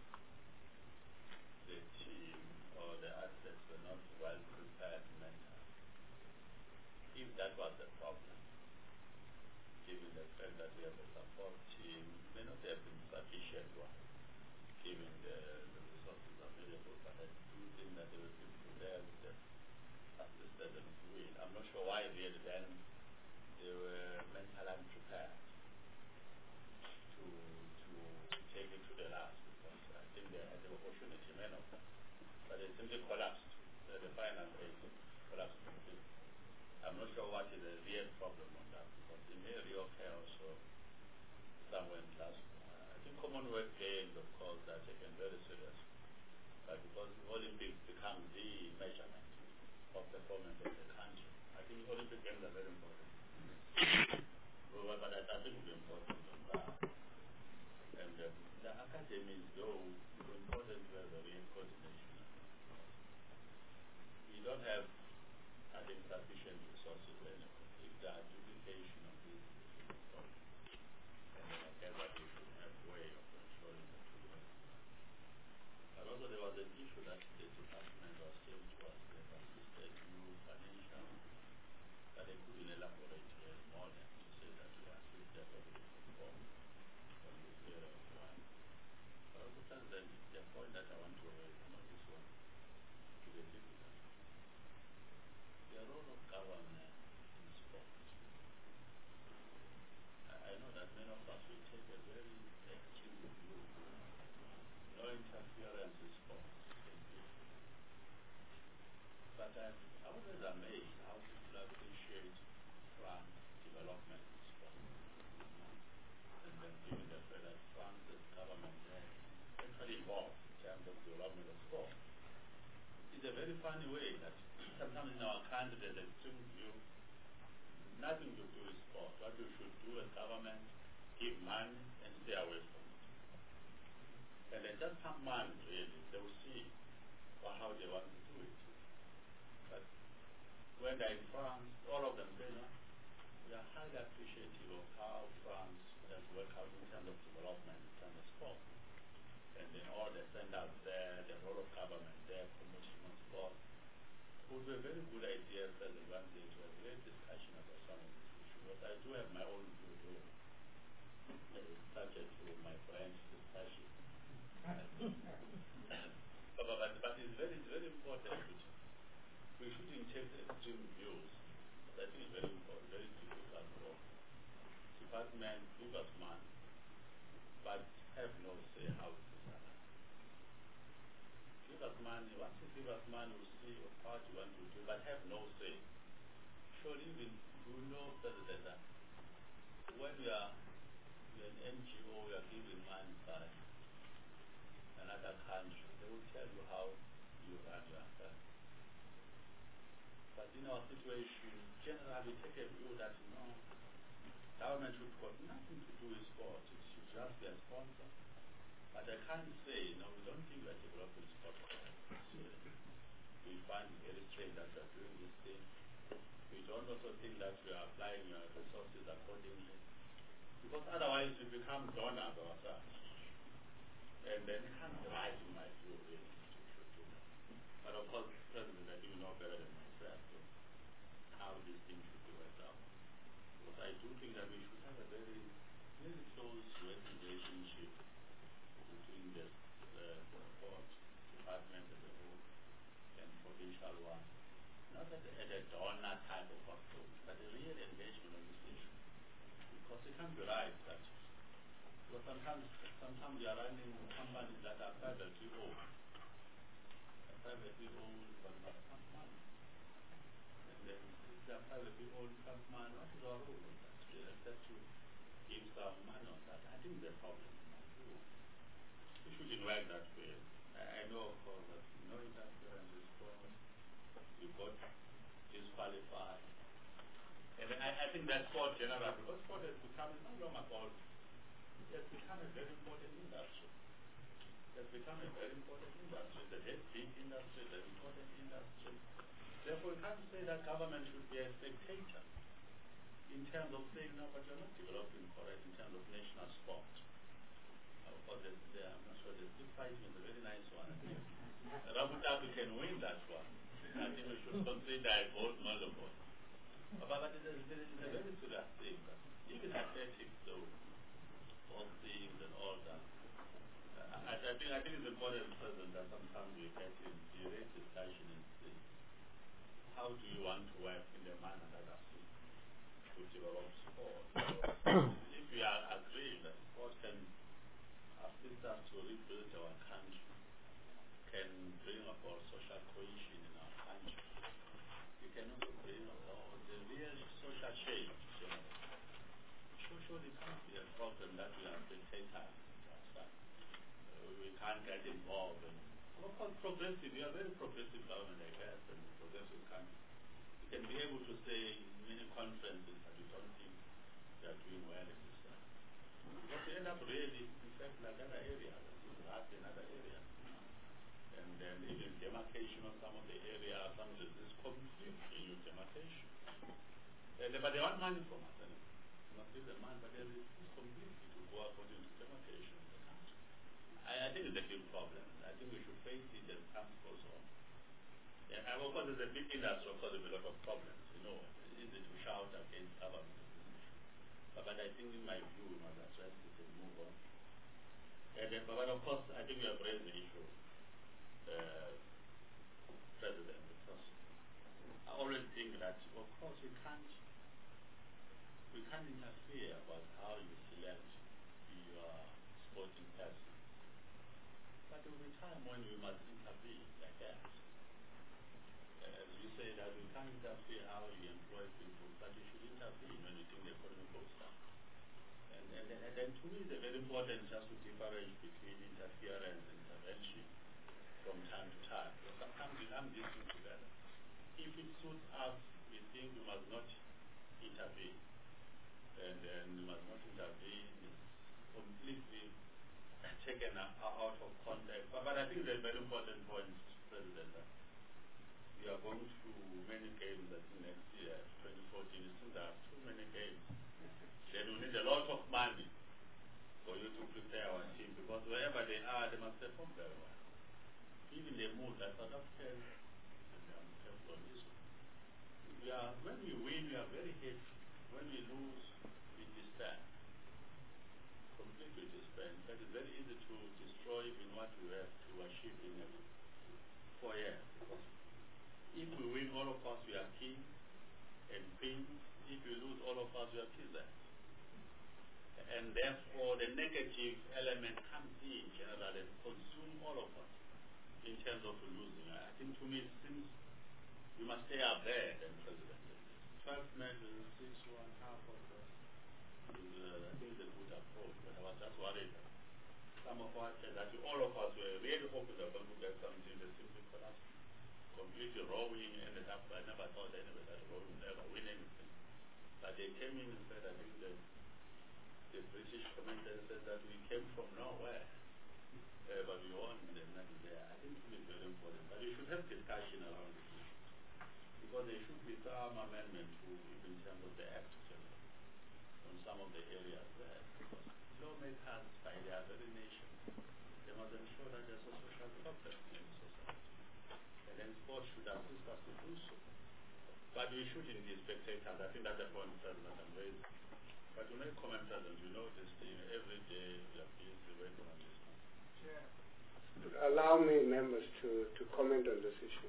the team or the athletes were not well prepared mentally. If that was the problem, given the fact that we have a support team, may not have been sufficient one, given the resources available, but I do think that there were people there who have assisted them to win. I'm not sure why really then they were mentally unprepared to take it to the last, because I think they had the opportunity, many of them, but they simply collapsed. The final eight collapsed completely. I'm not sure what is the real problem on that, because in the Rio also somewhere in last, I think Commonwealth Games, of course, are taken very serious, but because the Olympics become the measurement of performance of the country, I think Olympic Games are very important. But I think it's important on that. And the academies, though, it's important to have a real coordination. We don't have, I think, sufficient resources anyway. If there are duplication of this, and then everybody should have a way of ensuring also there was an issue that the department was saying to us they've assisted new financial, but they couldn't elaborate more than to say that we assisted already before on this area of one. But also, President, the point that I want to raise on this one to the citizens, the role of government in sport. I know that many of us will take a very extreme view. No interference in sport. But I'm always amazed how people appreciate France development in sport. And then given the fact that France's government is actually involved in terms of development of sport. It's a very funny way that sometimes in our country there's a extreme view, nothing to do with sport. What we should do as government, give money and stay away from it. And then just pump money, really. They will see how they want to do it. But when they're in France, all of them say, no, we are highly appreciative of how France has worked out in terms of development, in terms of sport. And then all the standards there, the role of government there, promotion of sport. It would be a very good idea, President, one day to have a great discussion about some of these issues. But I do have my own view, though, subject to my friend's discussion. But it's very important. We shouldn't take the extreme views. I think it's very important, very difficult for department, give us money, but have no say how it is done. Give us money, once you give us money, we'll see what you want to do, but have no say. Surely we know, President, that when we are an NGO, we are giving money by another country, they will tell you how you run your affairs. But in our situation, generally we take a view that, government should got nothing to do with sport. It should just be a sponsor. But I can't say, we don't think we are developing sport. We find it very strange that we are doing this thing. We don't also think that we are applying our resources accordingly. Because otherwise we become donors ourselves. And then it can't be right in my view, really, to do that. But of course, President, I think you know better than myself how these things should be worked out. Because I do think that we should have a very, very close working relationship between the sport department as a whole and provincial one. Not at a donor type of approach, but a real engagement on this issue. Because it can't be right that because sometimes we are running companies that are privately owned. Privately owned but not money. And then if they are privately owned money, what is our role on that? We have to give some money on that. I think the problem in my view. We shouldn't work that way. I know of course that no interference is sport. You got disqualified. And I think that sport generally, because sport has become not long about it has become a very important industry. It has become a very important industry. It's a very big industry, it's an important industry. Therefore, we can't say that government should be a spectator in terms of saying, no, but you're not developing correct in terms of national sport. Of course, I'm not sure the stick fighting is a very nice one. Rabu Dhabi can win that one. I think we should consider a gold medal. But it's a very serious thing. Even athletics, though, all things and all that. I think it's important, President, that sometimes we get in direct discussion and say, how do you want to work in the manner that assists to develop sport? If we are agreeing that sport can assist us to rebuild our country, can bring about social cohesion in our country, we can also bring about the real social change. Surely it can't be a problem that we are spectators outside. We can't get involved. Of course, progressive. We are very progressive government, I guess, and progressive country. We can be able to say in many conferences that we don't think we are doing well in this time. Because we end up really, in fact, like other areas, in other areas. And then even demarcation of some of the areas, some of this conflict in your demarcation. But they want money from us. Not give them money, but there is this completely to go according to demarcation in the country. I I think it's a big problem. I think we should face it as time goes on. And of course, it's a big industry, of course, there's a lot of problems. It's easy to shout against government. But I think, in my view, we must address it and move on. But of course, I think we have raised the issue, President, because I always think that, of course, we can't interfere about how you select your sporting person. But there will be time when we must intervene like that. As you say that we can't interfere how you employ people, but you should intervene when you think the economy goes down. And to me, it's very important just to differentiate between interference and intervention from time to time. Because sometimes we lump these two together. If it suits us, we think we must not intervene. And then we must not intervene. It's completely taken out of context. But I think the very important point, President, we are going through many games I think next year, 2014, there are too many games. Then we need a lot of money for you to prepare our team, because wherever they are, they must perform very well. Even the mood that South Africans, when we win, we are very happy. When we lose, we despair. Completely despair. But it's very easy to destroy even what we have to achieve in 4 years. Because if we win, all of us, we are kings and queens. If we lose, all of us, we are peasants. And therefore, the negative element comes in generally and consumes all of us in terms of losing. I think to me, since we must stay up there, then President. 12 medals, 6-1, half of us. I think it's a good approach, but I was just worried. Some of us said that all of us were really hoping that we would get something that simply collapsed. Completely rowing ended up. I never thought anyway that rowing would ever win anything. But they came in and said, I think the British commentator said that we came from nowhere, but we won the medal there. I think it's very important. But we should have discussion around it, because there should be some amendment to, in terms of the act, on some of the areas there. Because lawmakers, by their very nation, they must ensure that there's a social problem in society. And then sports should assist us to do so. But we shouldn't be spectators. I think that's the point that I'm raising. But you make comment, President, you know this thing, every day we are busy working on this. Allow me, members, to comment on this issue.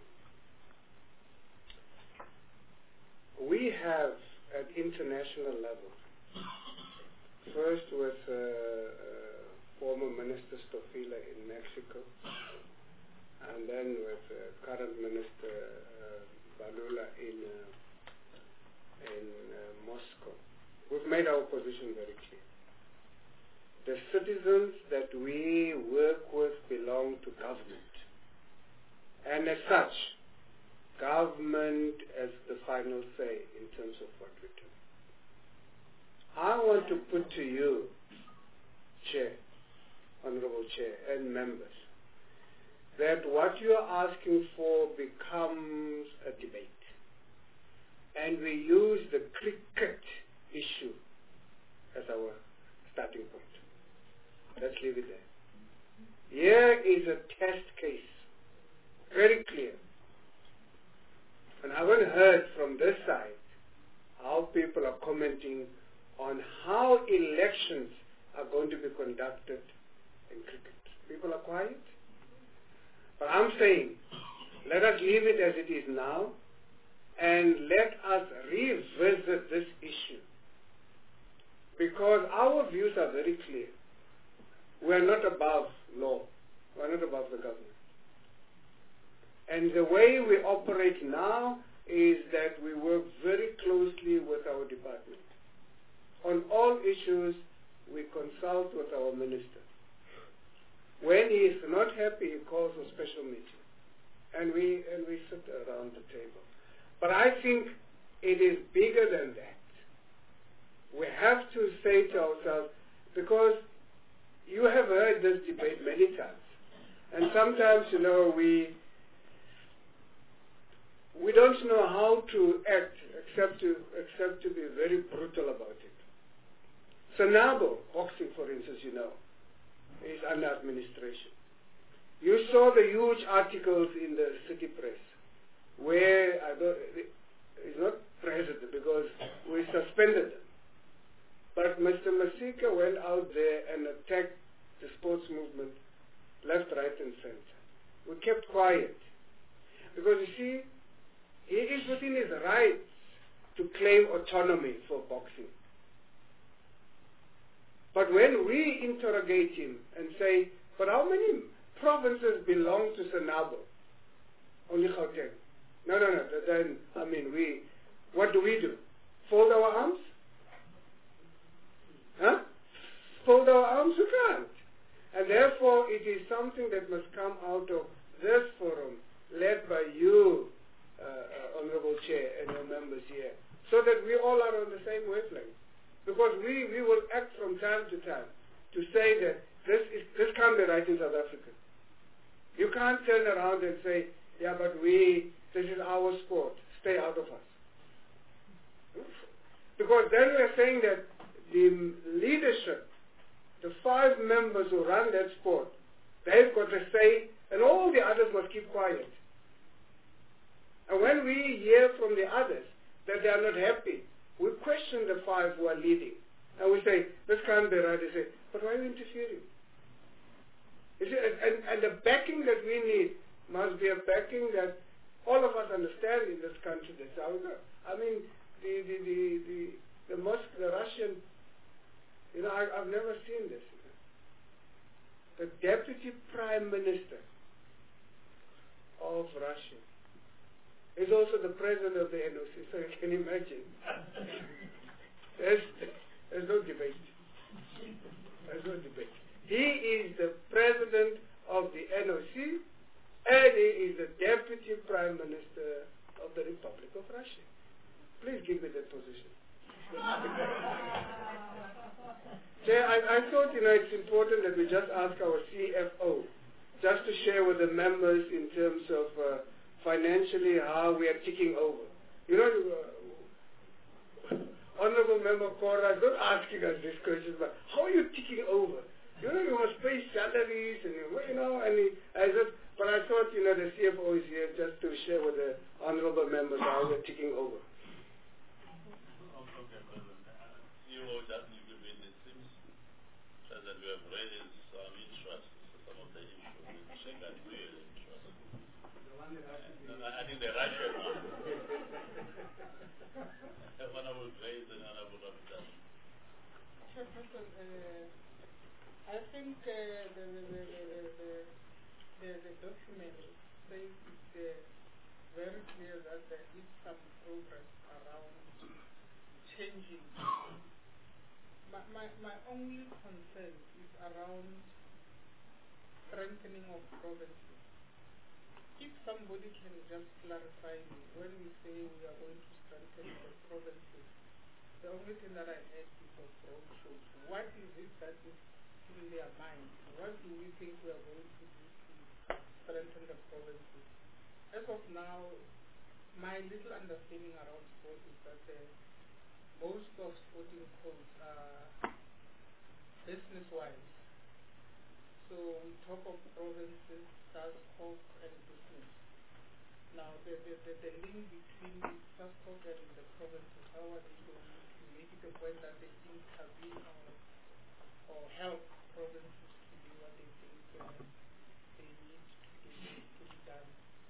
We have, at international level, first with former Minister Stofila in Mexico, and then with current Minister Balula in Moscow. We've made our position very clear. The citizens that we work with belong to government. And as such, government has the final say in terms of what we do. I want to put to you, Chair, Honorable Chair, and members, that what you are asking for becomes a debate. And we use the cricket issue as our starting point. Let's leave it there. Here is a test case, very clear. And I haven't heard from this side how people are commenting on how elections are going to be conducted in cricket. People are quiet. But I'm saying, let us leave it as it is now, and let us revisit this issue. Because our views are very clear. We are not above law. We are not above the government. And the way we operate now is that we work very closely with our department. On all issues, we consult with our minister. When he is not happy, he calls a special meeting. And we sit around the table. But I think it is bigger than that. We have to say to ourselves, because you have heard this debate many times, and sometimes, we don't know how to act except to be very brutal about it. Sanabo, boxing for instance, is under administration. You saw the huge articles in the city press where it's not president because we suspended them. But Mr. Masika went out there and attacked the sports movement left, right and center. We kept quiet. Because you see, he is within his rights to claim autonomy for boxing. But when we interrogate him and say, but how many provinces belong to Sanabo? Only Gauteng. No. Then, what do? Fold our arms? Huh? Fold our arms? We can't. And therefore, it is something that must come out of this forum, led by you, Honorable Chair, and your members here, so that we all are on the same wavelength. Because we will act from time to time to say that this can't be right in South Africa. You can't turn around and say, yeah, but this is our sport, stay out of us. Because then we are saying that the leadership, the 5 members who run that sport, they've got a say, and all the others must keep quiet. And when we hear from the others that they are not happy, we question the 5 who are leading. And we say, this can't be right. They say, but why are you interfering? You see, and the backing that we need must be a backing that all of us understand in this country. That's how it goes. I mean, the Russian, I've never seen this. The Deputy Prime Minister of Russia is also the President of the NOC, so you can imagine. There's no debate. There's no debate. He is the President of the NOC, and he is the Deputy Prime Minister of the Republic of Russia. Please give me that position. Chair, I thought it's important that we just ask our CFO just to share with the members in terms of financially how we are ticking over. Honorable Member Cora is not asking us these questions, but how are you ticking over? You must pay salaries and but I thought the CFO is here just to share with the honorable members how we're ticking over. Okay, President. CEO just give me the things so that we have raised some interest, some of the issues in Shanghai real interest. I think the Russian one. One I will raise and one I will not done. I think the document says it's very clear that there is some progress around changing. My only concern is around strengthening of provinces. If somebody can just clarify me, when we say we are going to strengthen the provinces, the only thing that I heard is of roadshows. What is it that is in their mind? What do we think we are going to do to strengthen the provinces? As of now, my little understanding around sport is that most of sporting codes are business-wise. So we talk of provinces, SASCOC, and business. Now, the link between SASCOC and the provinces, how are they going to make it a point that they intervene or help provinces to do what they think they need to be done?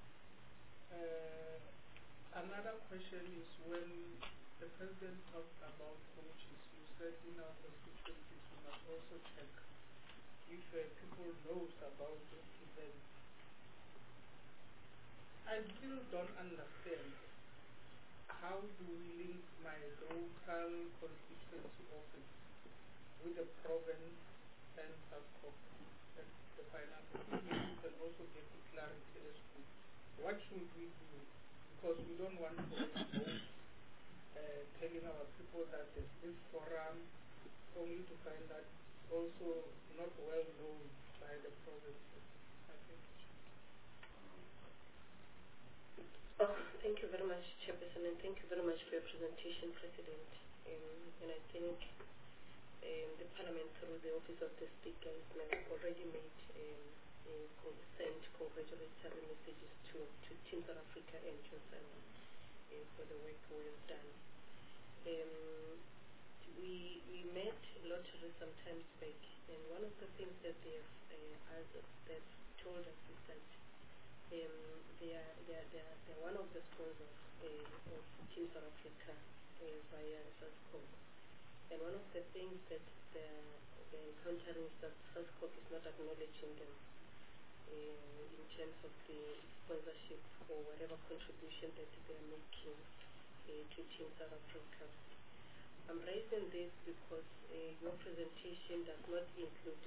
Another question is when the President talked about coaches, you said in our constituencies we must also check if people knows about this event. I still don't understand how do we link my local constituency office with the province and SASCOC, the finances. You can also get the clarity as to what should we do, because we don't want to go telling our people that there's this forum only to find that it's also not well known by the provinces. I think. Thank you very much, Chairperson, and thank you very much for your presentation, President. And I think the Parliament through the Office of the Speaker has already made sent congratulatory messages to Team South Africa and Johnson for the work well done. We met Lottery some time back, and one of the things that they've told us is that they are one of the sponsors of Team South Africa via SASCOC. And one of the things that they're encountering is that SASCOC is not acknowledging them in terms of the sponsorship or whatever contribution that they're making to Team South Africa. I'm raising this because your presentation does not include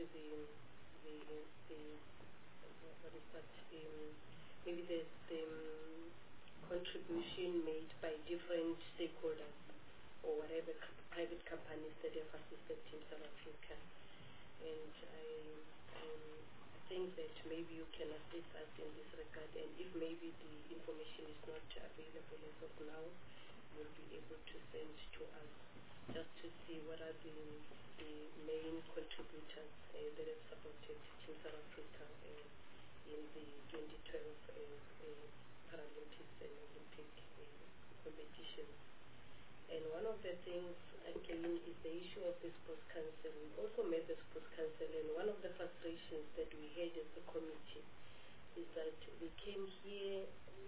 maybe the contribution made by different stakeholders or whatever private companies that have assisted Team South Africa. And I think that maybe you can assist us in this regard, and if maybe the information is not available as of now, you'll be able to send to us just to see what are the main contributors that have supported Team South Africa in the 2012 Paralympics and Olympic competitions. And one of the things, again, is the issue of the Sports Council. We also met the Sports Council, and one of the frustrations that we had as a committee is that they came here,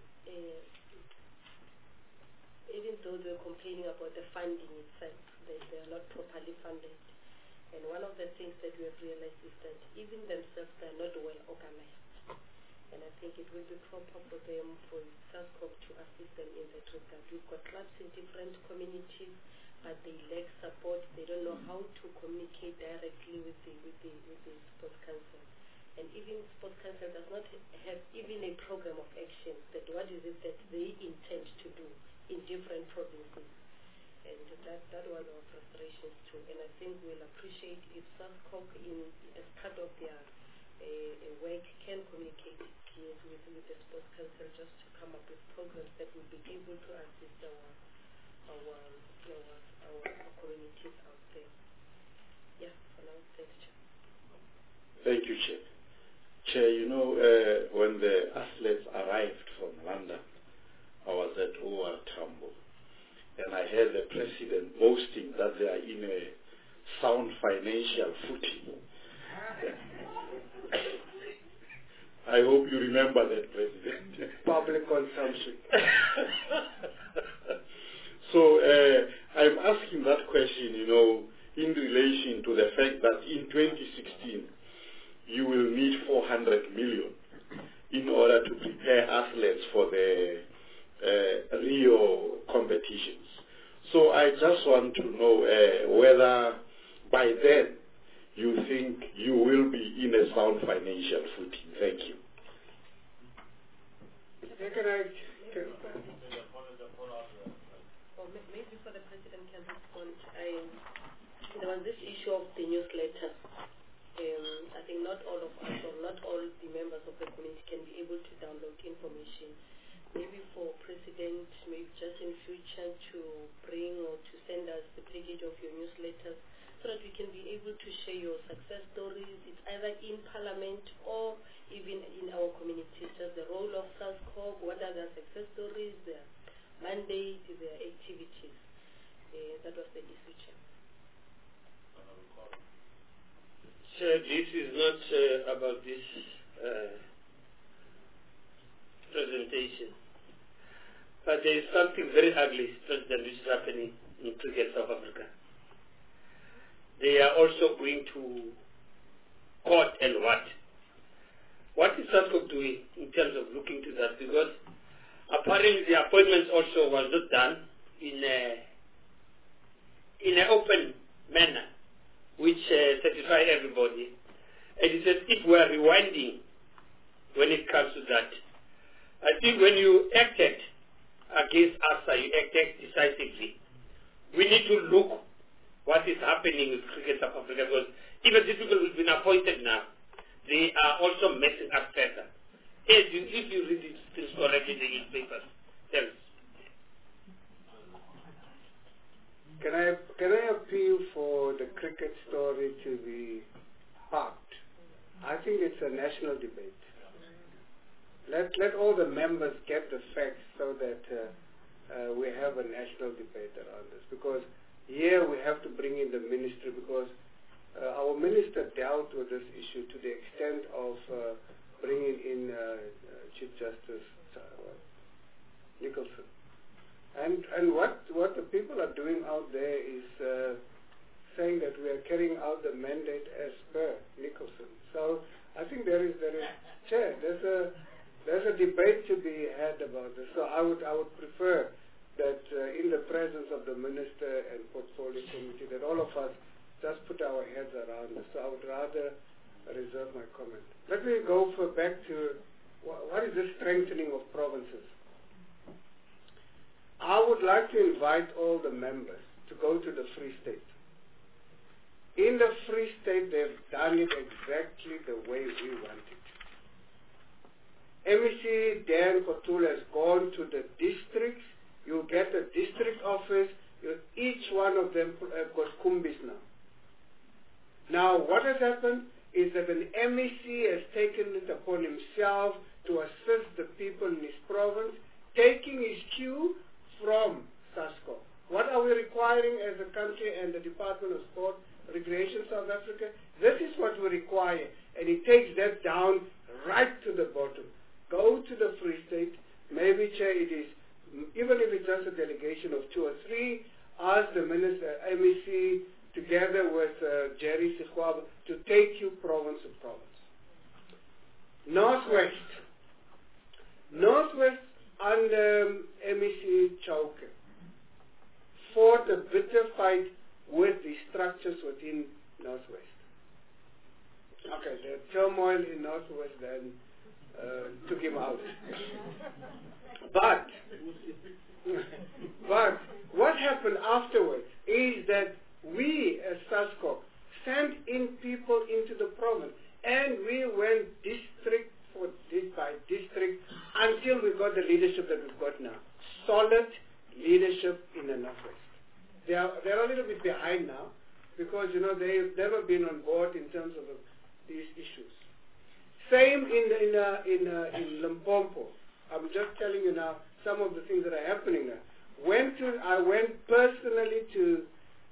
even though they were complaining about the funding itself, that they are not properly funded. And one of the things that we have realized is that even themselves, they are not well organized. And I think it will be proper for them, for SASCOC to assist them in that regard. We've got clubs in different communities, but they lack support. They don't know how to communicate directly with the Sports Council. And even Sports Council does not have even a program of action, that what is it that they intend to do in different provinces. And that was our frustrations too. And I think we'll appreciate if SASCOC, as part of their work, can communicate with the Sports Council just to come up with programs that will be able to assist our communities out there. Yeah, for now, thanks, Chair. Thank you, Chair. Chair, you know, when the athletes arrived from London, I was at OR Tambo, and I heard the president boasting that they are in a sound financial footing. I hope you remember that, President. Public consumption. So I'm asking that question, you know, in relation to the fact that in 2016 you will need 400 million in order to prepare athletes for the Rio competitions. So I just want to know whether by then you think you will be in a sound financial footing. Thank you. Maybe for the President can respond. There was this issue of the newsletter. I think not all of us or not all the members of the community can be able to download information. Maybe for President, maybe just in future to bring or to send us the package of your newsletters so that we can be able to share your success stories. It's either in Parliament or even in our communities, just the role of SASCOC, what are their success stories, their mandate, their activities. That was the issue, Chair. Sir, this is not about this presentation. But there is something very ugly, President, which is happening in Cricket South Africa. They are also going to court and what? What is SASCOC doing in terms of looking to that? Because apparently the appointments also was not done in an open manner, which satisfy everybody. And it says if we are rewinding when it comes to that, I think when you acted against ASA, you acted decisively. We need to look what is happening with Cricket South Africa, because even these people who've been appointed now, they are also messing up further. If you read these things correctly in the newspapers, tell us. Can I appeal for the cricket packet story to be parked. I think it's a national debate. Let all the members get the facts so that we have a national debate around this. Because here we have to bring in the ministry, because our minister dealt with this issue to the extent of bringing in Chief Justice Nicholson. And what the people are doing out there is saying that we are carrying out the mandate as per Nicholson. So I think there's a debate to be had about this. So I would prefer that in the presence of the minister and portfolio committee, that all of us just put our heads around this. So I would rather reserve my comment. Let me go back to what is the strengthening of provinces. I would like to invite all the members to go to the Free State. In the Free State, they've done it exactly the way we want it. MEC Dan Kotul has gone to the districts. You get a district office. Each one of them have got kumbis now. Now, what has happened is that an MEC has taken it upon himself to assist the people in his province, taking his cue from SASCO. What are we requiring as a country and the Department of Sport, Recreation South Africa? This is what we require. And he takes that down right to the bottom. Go to the Free State, maybe Chair, it is, even if it's just a delegation of 2 or 3, ask the Minister, MEC, together with Jerry Sikwaba, to take you province to province. Northwest under MEC Chauke fought a bitter fight with the structures within Northwest. Okay, the turmoil in Northwest then took him out. But what happened afterwards is that we as SASCO sent in people into the province, and we went district by district until we got the leadership that we've got now. Solid leadership in the Northwest. They're a little bit behind now because, they've never been on board in terms of these issues. Same in Limpopo. I'm just telling you now some of the things that are happening now. I went personally to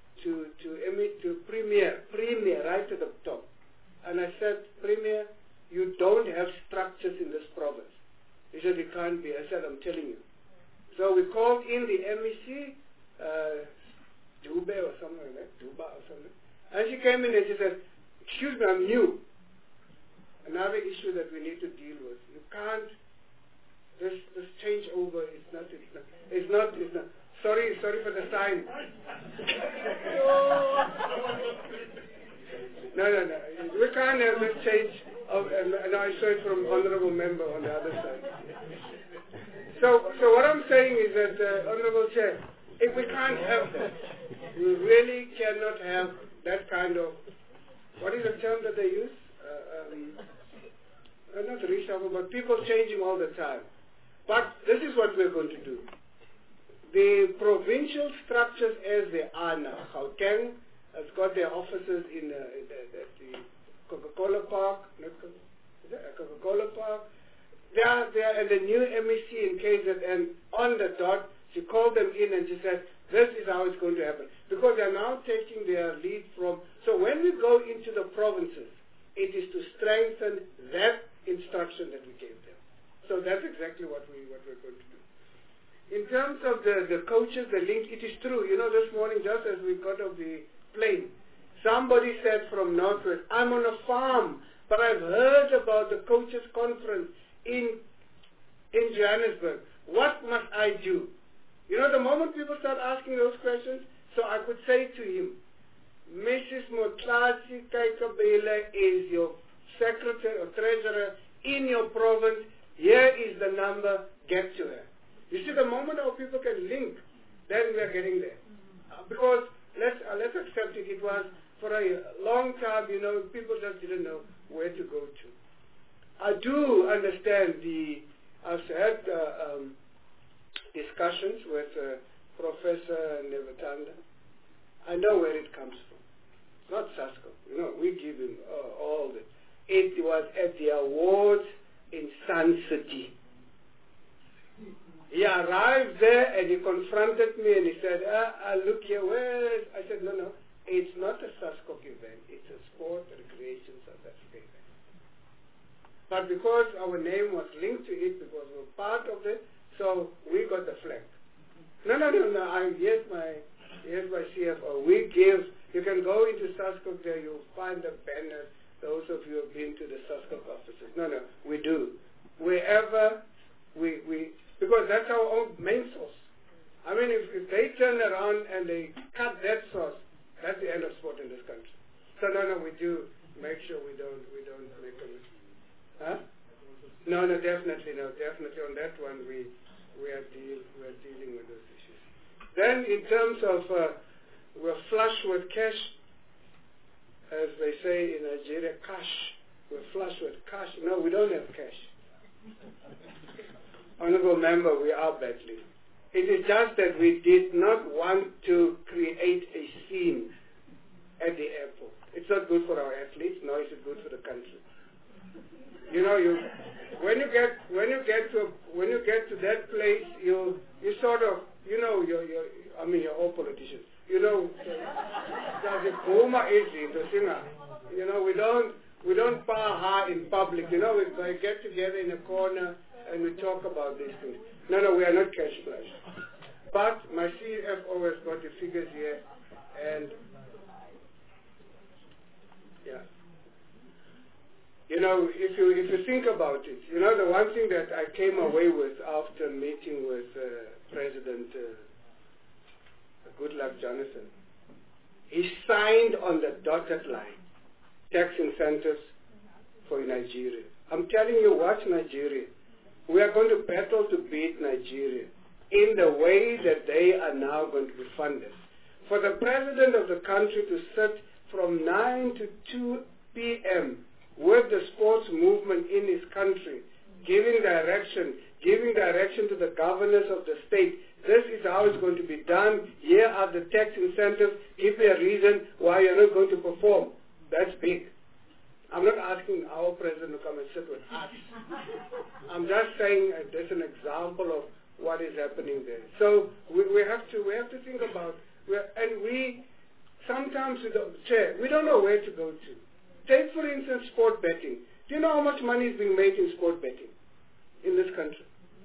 Premier right to the top, and I said, Premier, you don't have structures in this province. He said, it can't be. I said, I'm telling you. So we called in the MEC, Dube or something like that, Duba or something. And she came in and she said, excuse me, I'm new. Another issue that we need to deal with. You can't, this changeover is not. Sorry for the sign. No. We can't have this change and I saw it from Honorable Member on the other side. So what I'm saying is that, Honorable Chair, if we can't have that, we really cannot have that kind of, what is the term that they use? Not reshuffle, but people changing all the time. But this is what we're going to do. The provincial structures as they are now, Gauteng has got their offices in the Coca-Cola Park, Coca-Cola Park. They are there, and the new MEC in KZN on the dot, she called them in and she said, this is how it's going to happen. Because they're now taking their lead from, so when we go into the provinces, it is to strengthen that instruction that we gave them. So that's exactly what we're going to do. In terms of the coaches, the link, it is true. This morning, just as we got off the plane, somebody said from Northwest, I'm on a farm, but I've heard about the coaches conference in Johannesburg. What must I do? The moment people start asking those questions, so I could say to him, Mrs. Motlasi Kaikabela is your secretary or treasurer in your province. Here is the number, get to her. You see, the moment our people can link, then we are getting there. Because let's accept it. It was for a long time, people just didn't know where to go to. I do understand I've had discussions with Professor Nevatanda. I know where it comes from. not Sasko. We give him all the. It was at the awards in Sun City. He arrived there and he confronted me and he said, look here, where is... I said, no, it's not a Saskok event. It's a sport recreation South Africa event. But because our name was linked to it, because we're part of it, so we got the flag. No. Here's my CFO. We give... You can go into Saskok there, you'll find the banner. Those of you who have been to the Saskok offices. No, we do. Wherever we because that's our own main source. I mean, if they turn around and they cut that source, that's the end of sport in this country. So no, we do make sure we don't make a mistake. Huh? No, definitely on that one we are dealing with those issues. Then in terms of we're flush with cash, as they say in Nigeria, cash. We're flush with cash. No, we don't have cash. Honorable Member, we are battling. It is just that we did not want to create a scene at the airport. It's not good for our athletes, nor is it good for the country. When you get to that place, you sort of, you're all politicians. We don't power in public. We get together in a corner and we talk about these things. No, we are not cash flush. But my CFO has got the figures here, and yeah. If you think about it, the one thing that I came away with after meeting with President Goodluck Jonathan, he signed on the dotted line tax incentives for Nigeria. I'm telling you, watch Nigeria. We are going to battle to beat Nigeria in the way that they are now going to be funded. For the president of the country to sit from 9 to 2 p.m. with the sports movement in his country, giving direction to the governors of the state. This is how it's going to be done. Here are the tax incentives. Give me a reason why you're not going to perform. That's big. I'm not asking our president to come and sit with us. I'm just saying there's an example of what is happening there. So we have to think about, and we sometimes we don't know where to go to. Take for instance sport betting. Do you know how much money is being made in sport betting in this country?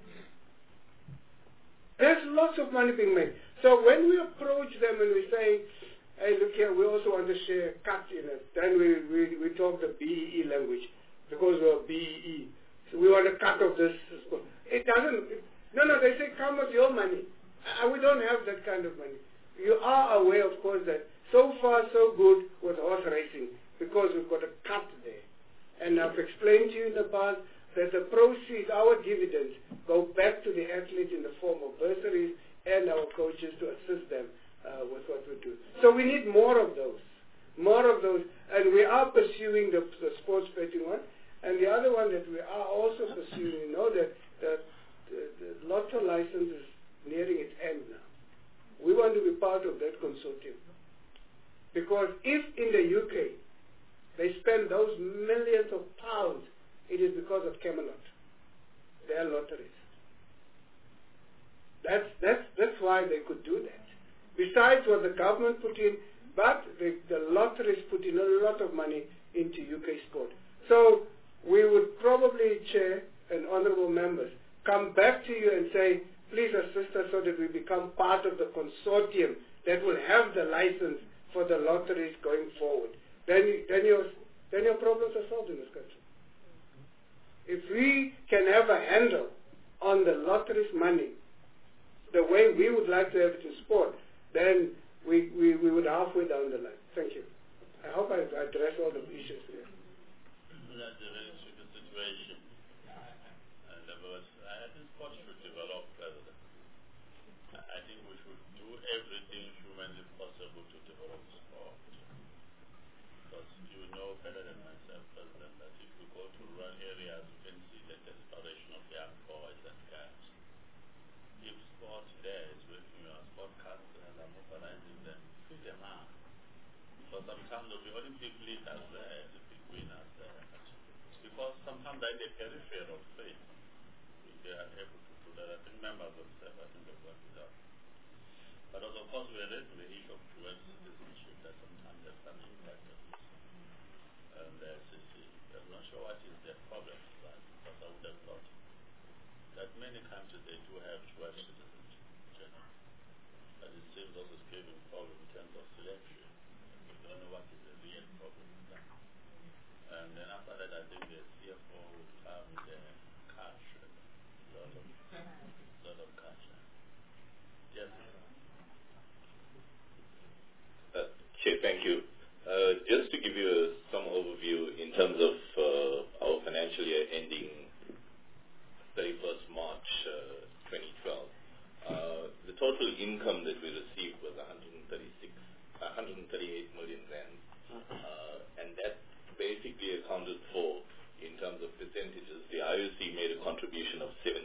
There's lots of money being made. So when we approach them and we say, hey, look here, we also want to share cut in it. Then we talk the BEE language because we're BEE. So we want a cut of this. It doesn't. No, they say come with your money. We don't have that kind of money. You are aware, of course, that so far so good with horse racing because we've got a cut there. And I've explained to you in the past that the proceeds, our dividends, go back to the athletes in the form of bursaries and our coaches to assist them with what we do. So we need more of those. And we are pursuing the sports betting one. And the other one that we are also pursuing, that the lotto license is nearing its end now. We want to be part of that consortium. Because if in the UK they spend those millions of pounds, it is because of Camelot, their lotteries. That's why they could do that. Besides what the government put in, but the lotteries put in a lot of money into UK sport. So we would probably, Chair and honourable members, come back to you and say, please assist us so that we become part of the consortium that will have the license for the lotteries going forward. Then your problems are solved in this country. If we can have a handle on the lotteries money the way we would like to have it in sport, then we would halfway down the line. Thank you. I hope I addressed all the issues here. That's a very tricky situation. And I think sport should develop further. I think we should do everything humanly possible to develop sport. Because you know better than myself, President, that if you go to rural areas, you can see the desperation of young boys and girls. If sport there is working, your sport councils are mobilizing them, fill them up. For some time, the Olympic leaders, the big winners, because sometimes they're in the periphery of faith. They are able to do that. I think members of the I think they've worked it out. But also, of course, we are raising the issue of dual citizenship that sometimes there's some impact of this. And I'm not sure what is their problem with that, because I would have thought that many countries they do have dual citizenship in general. But it seems also it's giving problem in terms of selection. We don't know what is the real problem with that. And then after that, I think the CFO will come with the cash, a lot of cash. Yes. Chair, thank you. Just to give you some overview in terms of our financial year ending 31st March 2012, the total income that we received was 138 million rand, and that basically accounted for, in terms of percentages, the IOC made a contribution of 7%.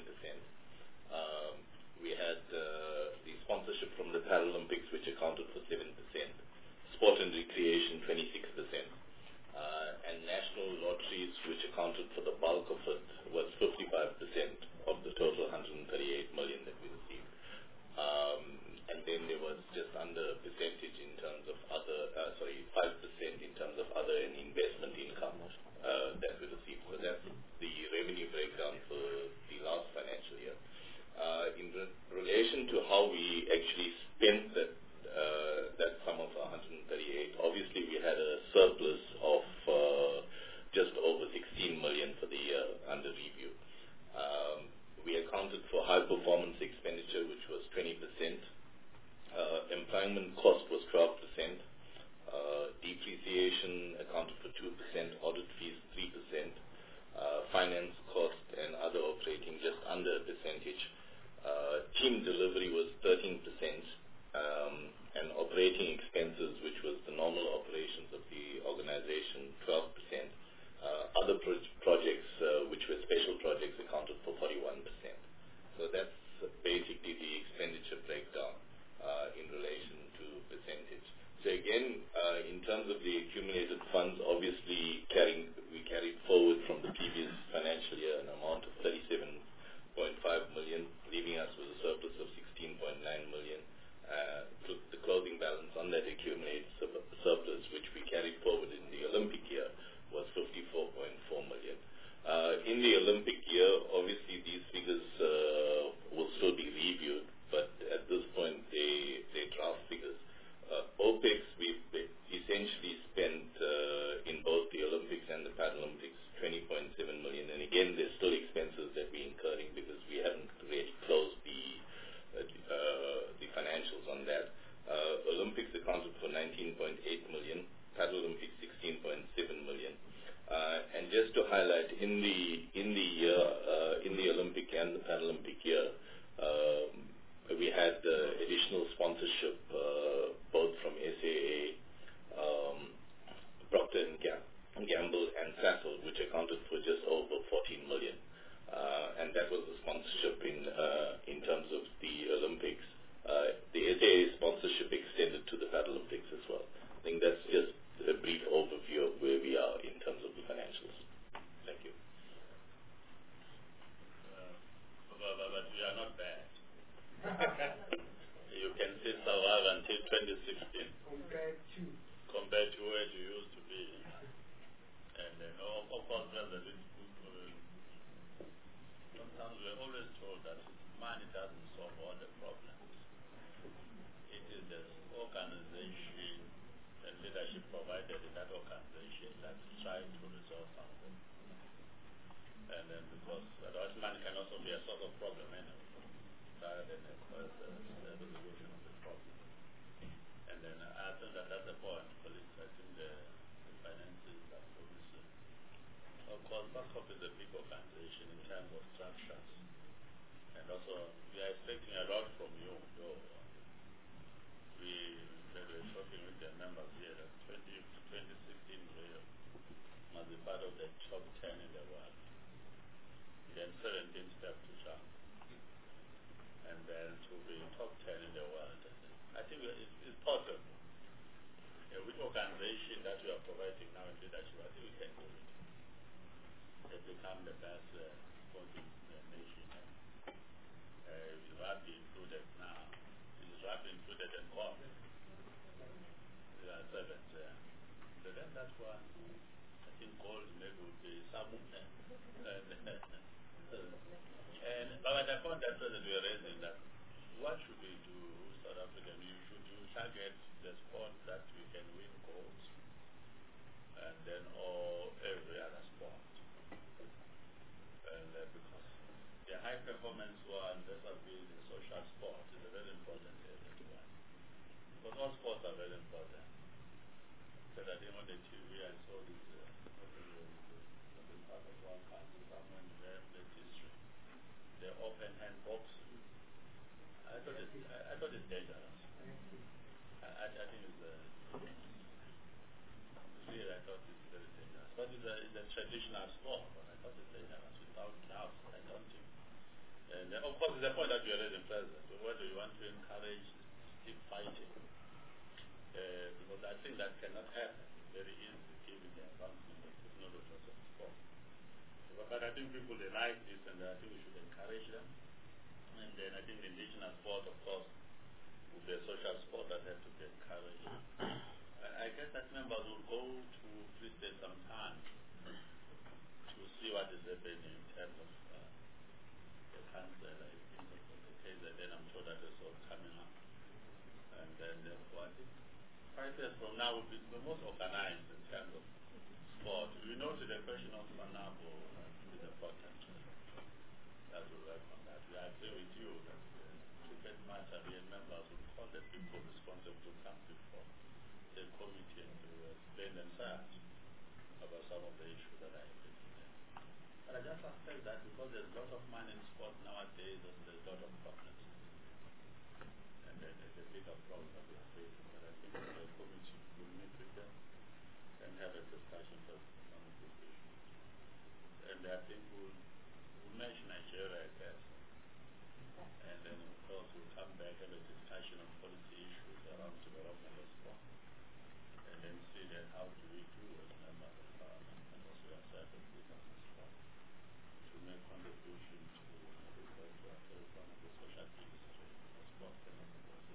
We had the sponsorship from the Paralympics, which accounted for 7%. Sport and recreation, 26%. And national lotteries, which accounted for the bulk of it, was 55% of the total 138 million that we received. And then there was just under a percentage in terms of other, 5% in terms of other and investment income that we received. So that's the revenue breakdown for the last financial year. In relation to how we actually spent that sum of 138, obviously we had a surplus of just over 16 million for the year under review. We accounted for high performance expenditure, which was 20%. Employment cost was 12%. Depreciation accounted for 2%. Audit fees 3%. Finance cost and other operating just under a percentage. Team delivery was 13%. And operating expenses, which was the normal operations of the organization, 12%. Other projects, which were special projects, accounted for 41%. So that's basically the expenditure breakdown in relation to percentage. So again, in terms of the accumulated funds, obviously we carried forward from the previous financial year an amount of 37.5 million, leaving us with a surplus of 16.9 million. The closing balance on that accumulated surplus, which we carried forward in the Olympic year, was 54.4 million. In the Olympic year, obviously these figures will still be reviewed, but at this point they draft figures. OPEX, we've essentially spent in both the Olympics and the Paralympics 20.7 million, and again there's still expenses that we're incurring because we haven't really closed the financials on that. Olympics accounted for 19.8 million, Paralympics 16.7 million. And just to highlight, in the year, in the Olympic and the Paralympic year, we had additional sponsorship both from SAA, Procter & Gamble, and Sasol, which accounted for just over 14 million. And that was the sponsorship in terms of the Olympics. The SAA sponsorship extended to the Paralympics as well. I think that's just a brief overview of where we are in terms of the financials. Thank you. But we are not bad. You can still survive until 2016. Compared to where you used to be. And then, of course, sometimes we're always told that money doesn't solve all the problems. It is the organization and leadership provided in that organization that's trying to resolve something. And then because otherwise money can also be a sort of problem anyway, rather than the resolution of the problem. And then I think that's the point, police. I think the finances are obviously. Of course, BASCOP is a big organization in terms of structures. And also, we are expecting a lot from you, though. We were talking with the members here that 2016 must be part of the top 10 in the world. Then 17 steps to jump. And then to be top 10 in the world. I think it's possible. With organization that we are become the best sporting nation. With rugby included now, is rugby included in golf? There are 7 there. So then that's why I think gold maybe would be some. But I found that that we are raising that what should we do, South Africa? Should you target the sport that we can win gold, and then all every other sport? And because the high performance one, that has been the social sport, is a very important area to one. Because all sports are very important. Because I think on the TV I saw this part of one country, someone there played history. The open hand boxing. I thought it's dangerous. I think it's really, I thought it's very dangerous. But it's a traditional sport, but I thought it's dangerous without gloves. I don't think. And of course, it's the point that you are raising, President. Whether you want to encourage stick fighting, because I think that cannot happen very easily given the advancement of technology of sport. But I think people, they like this, and I think we should encourage them. And then I think the indigenous sport, of course, with the social sport that have to be encouraged. I guess that members will go to Free State sometime to see what is happening in terms of the cancer, like in terms of the case, and then I'm sure that is all coming up. And then therefore, I think 5 years from now will be the most organized in terms of sport. We know to the question of Manabo is important. That will work on that. I agree with you that cricket match and the members will call the people responsible to come before the committee and to explain themselves about some of the issues that are happening there. But I just accept that because there's a lot of money in sport nowadays, there's a lot of problems. And then there's a bigger problem that we are facing. But I think the committee will meet with them and have a discussion first on some of these issues. And I think we'll mention Nigeria, I guess. And then, of course, we'll come back and have a discussion on policy issues around development of sport. And then see that how do we do as members of parliament and also ourselves as leaders of sport to make contribution to one of the social things of sport and also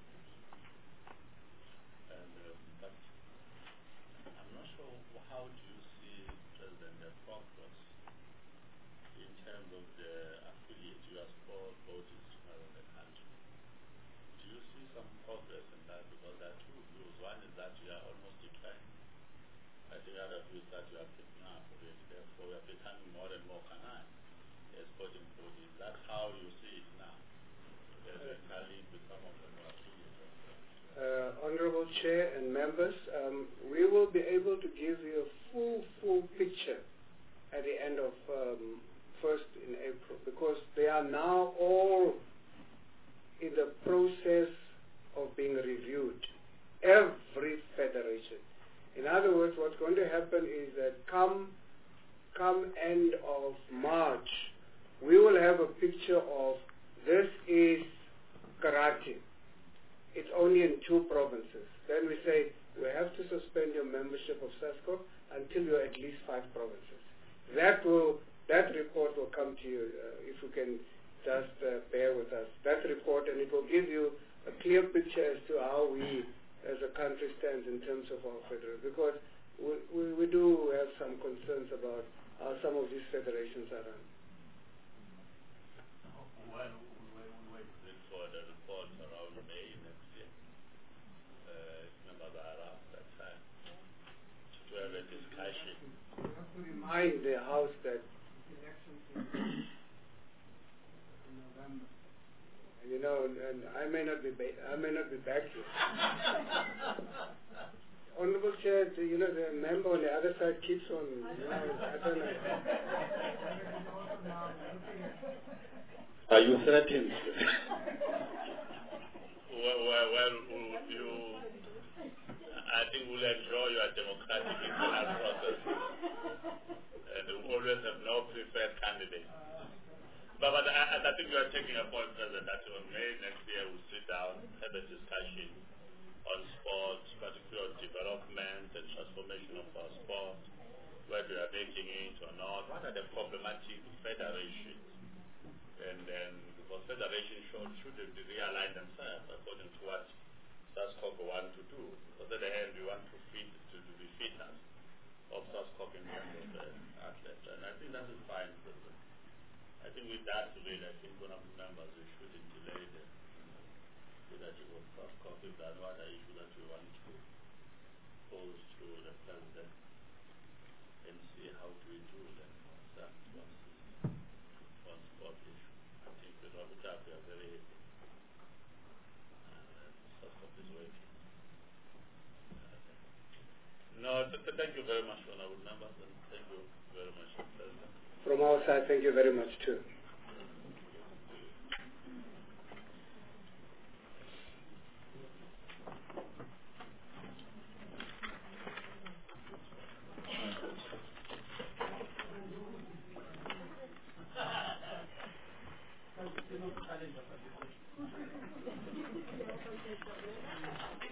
and but I'm not sure how do you see, President, the progress in terms of the affiliates you have sport bodies around the country. Do you see some progress in that? Because there are 2 views. One is that you are almost declining. I think the other view is that you are picking up already. Therefore, we are becoming more and more canine as sporting bodies. That's how you see it now. There's a challenge with some of them are affiliates. Honorable Chair and members, we will be able to give you a full picture at the end of 1st in April, because they are now all in the process of being reviewed. Every federation. In other words, what's going to happen is that come end of March, we will have a picture of this is karate. It's only in 2 provinces. Then we say we have to suspend your membership of SASCO until you're at least 5 provinces. That report will come to you if you can just bear with us. That report, and it will give you a clear picture as to how we as a country stands in terms of our federation. Because we do have some concerns about how some of these federations are run. Well, we wait for the report around May next year. Members are around that time to have a discussion. We have to remind the House that elections in November. You know, and I may not be back here. Honorable Chair, the member on the other side keeps on. I don't know. Are you threatened? Well, I think we'll enjoy your democratic internal process. And we always have no preferred candidate. But I think you are taking a point, President, that on May next year we'll sit down, have a discussion on sports, particularly on development and transformation of our sport, whether we are making it or not, what are the problematic federations? And then, because federations should realign themselves according to what SASCOC want to do. Because at the end, we want to be fitters of SASCOC in terms of the athletes. And I think that is fine. I think with that, really, I think one of the members, we shouldn't delay the leadership of SASCOC if there are no other issues that we want to pose to the president and see how do we do them on sport issue. I think with Robert we are very happy. SASCOC is working. No, thank you very much, honorable members, and thank you very much, President. From our side, thank you very much too. Challenge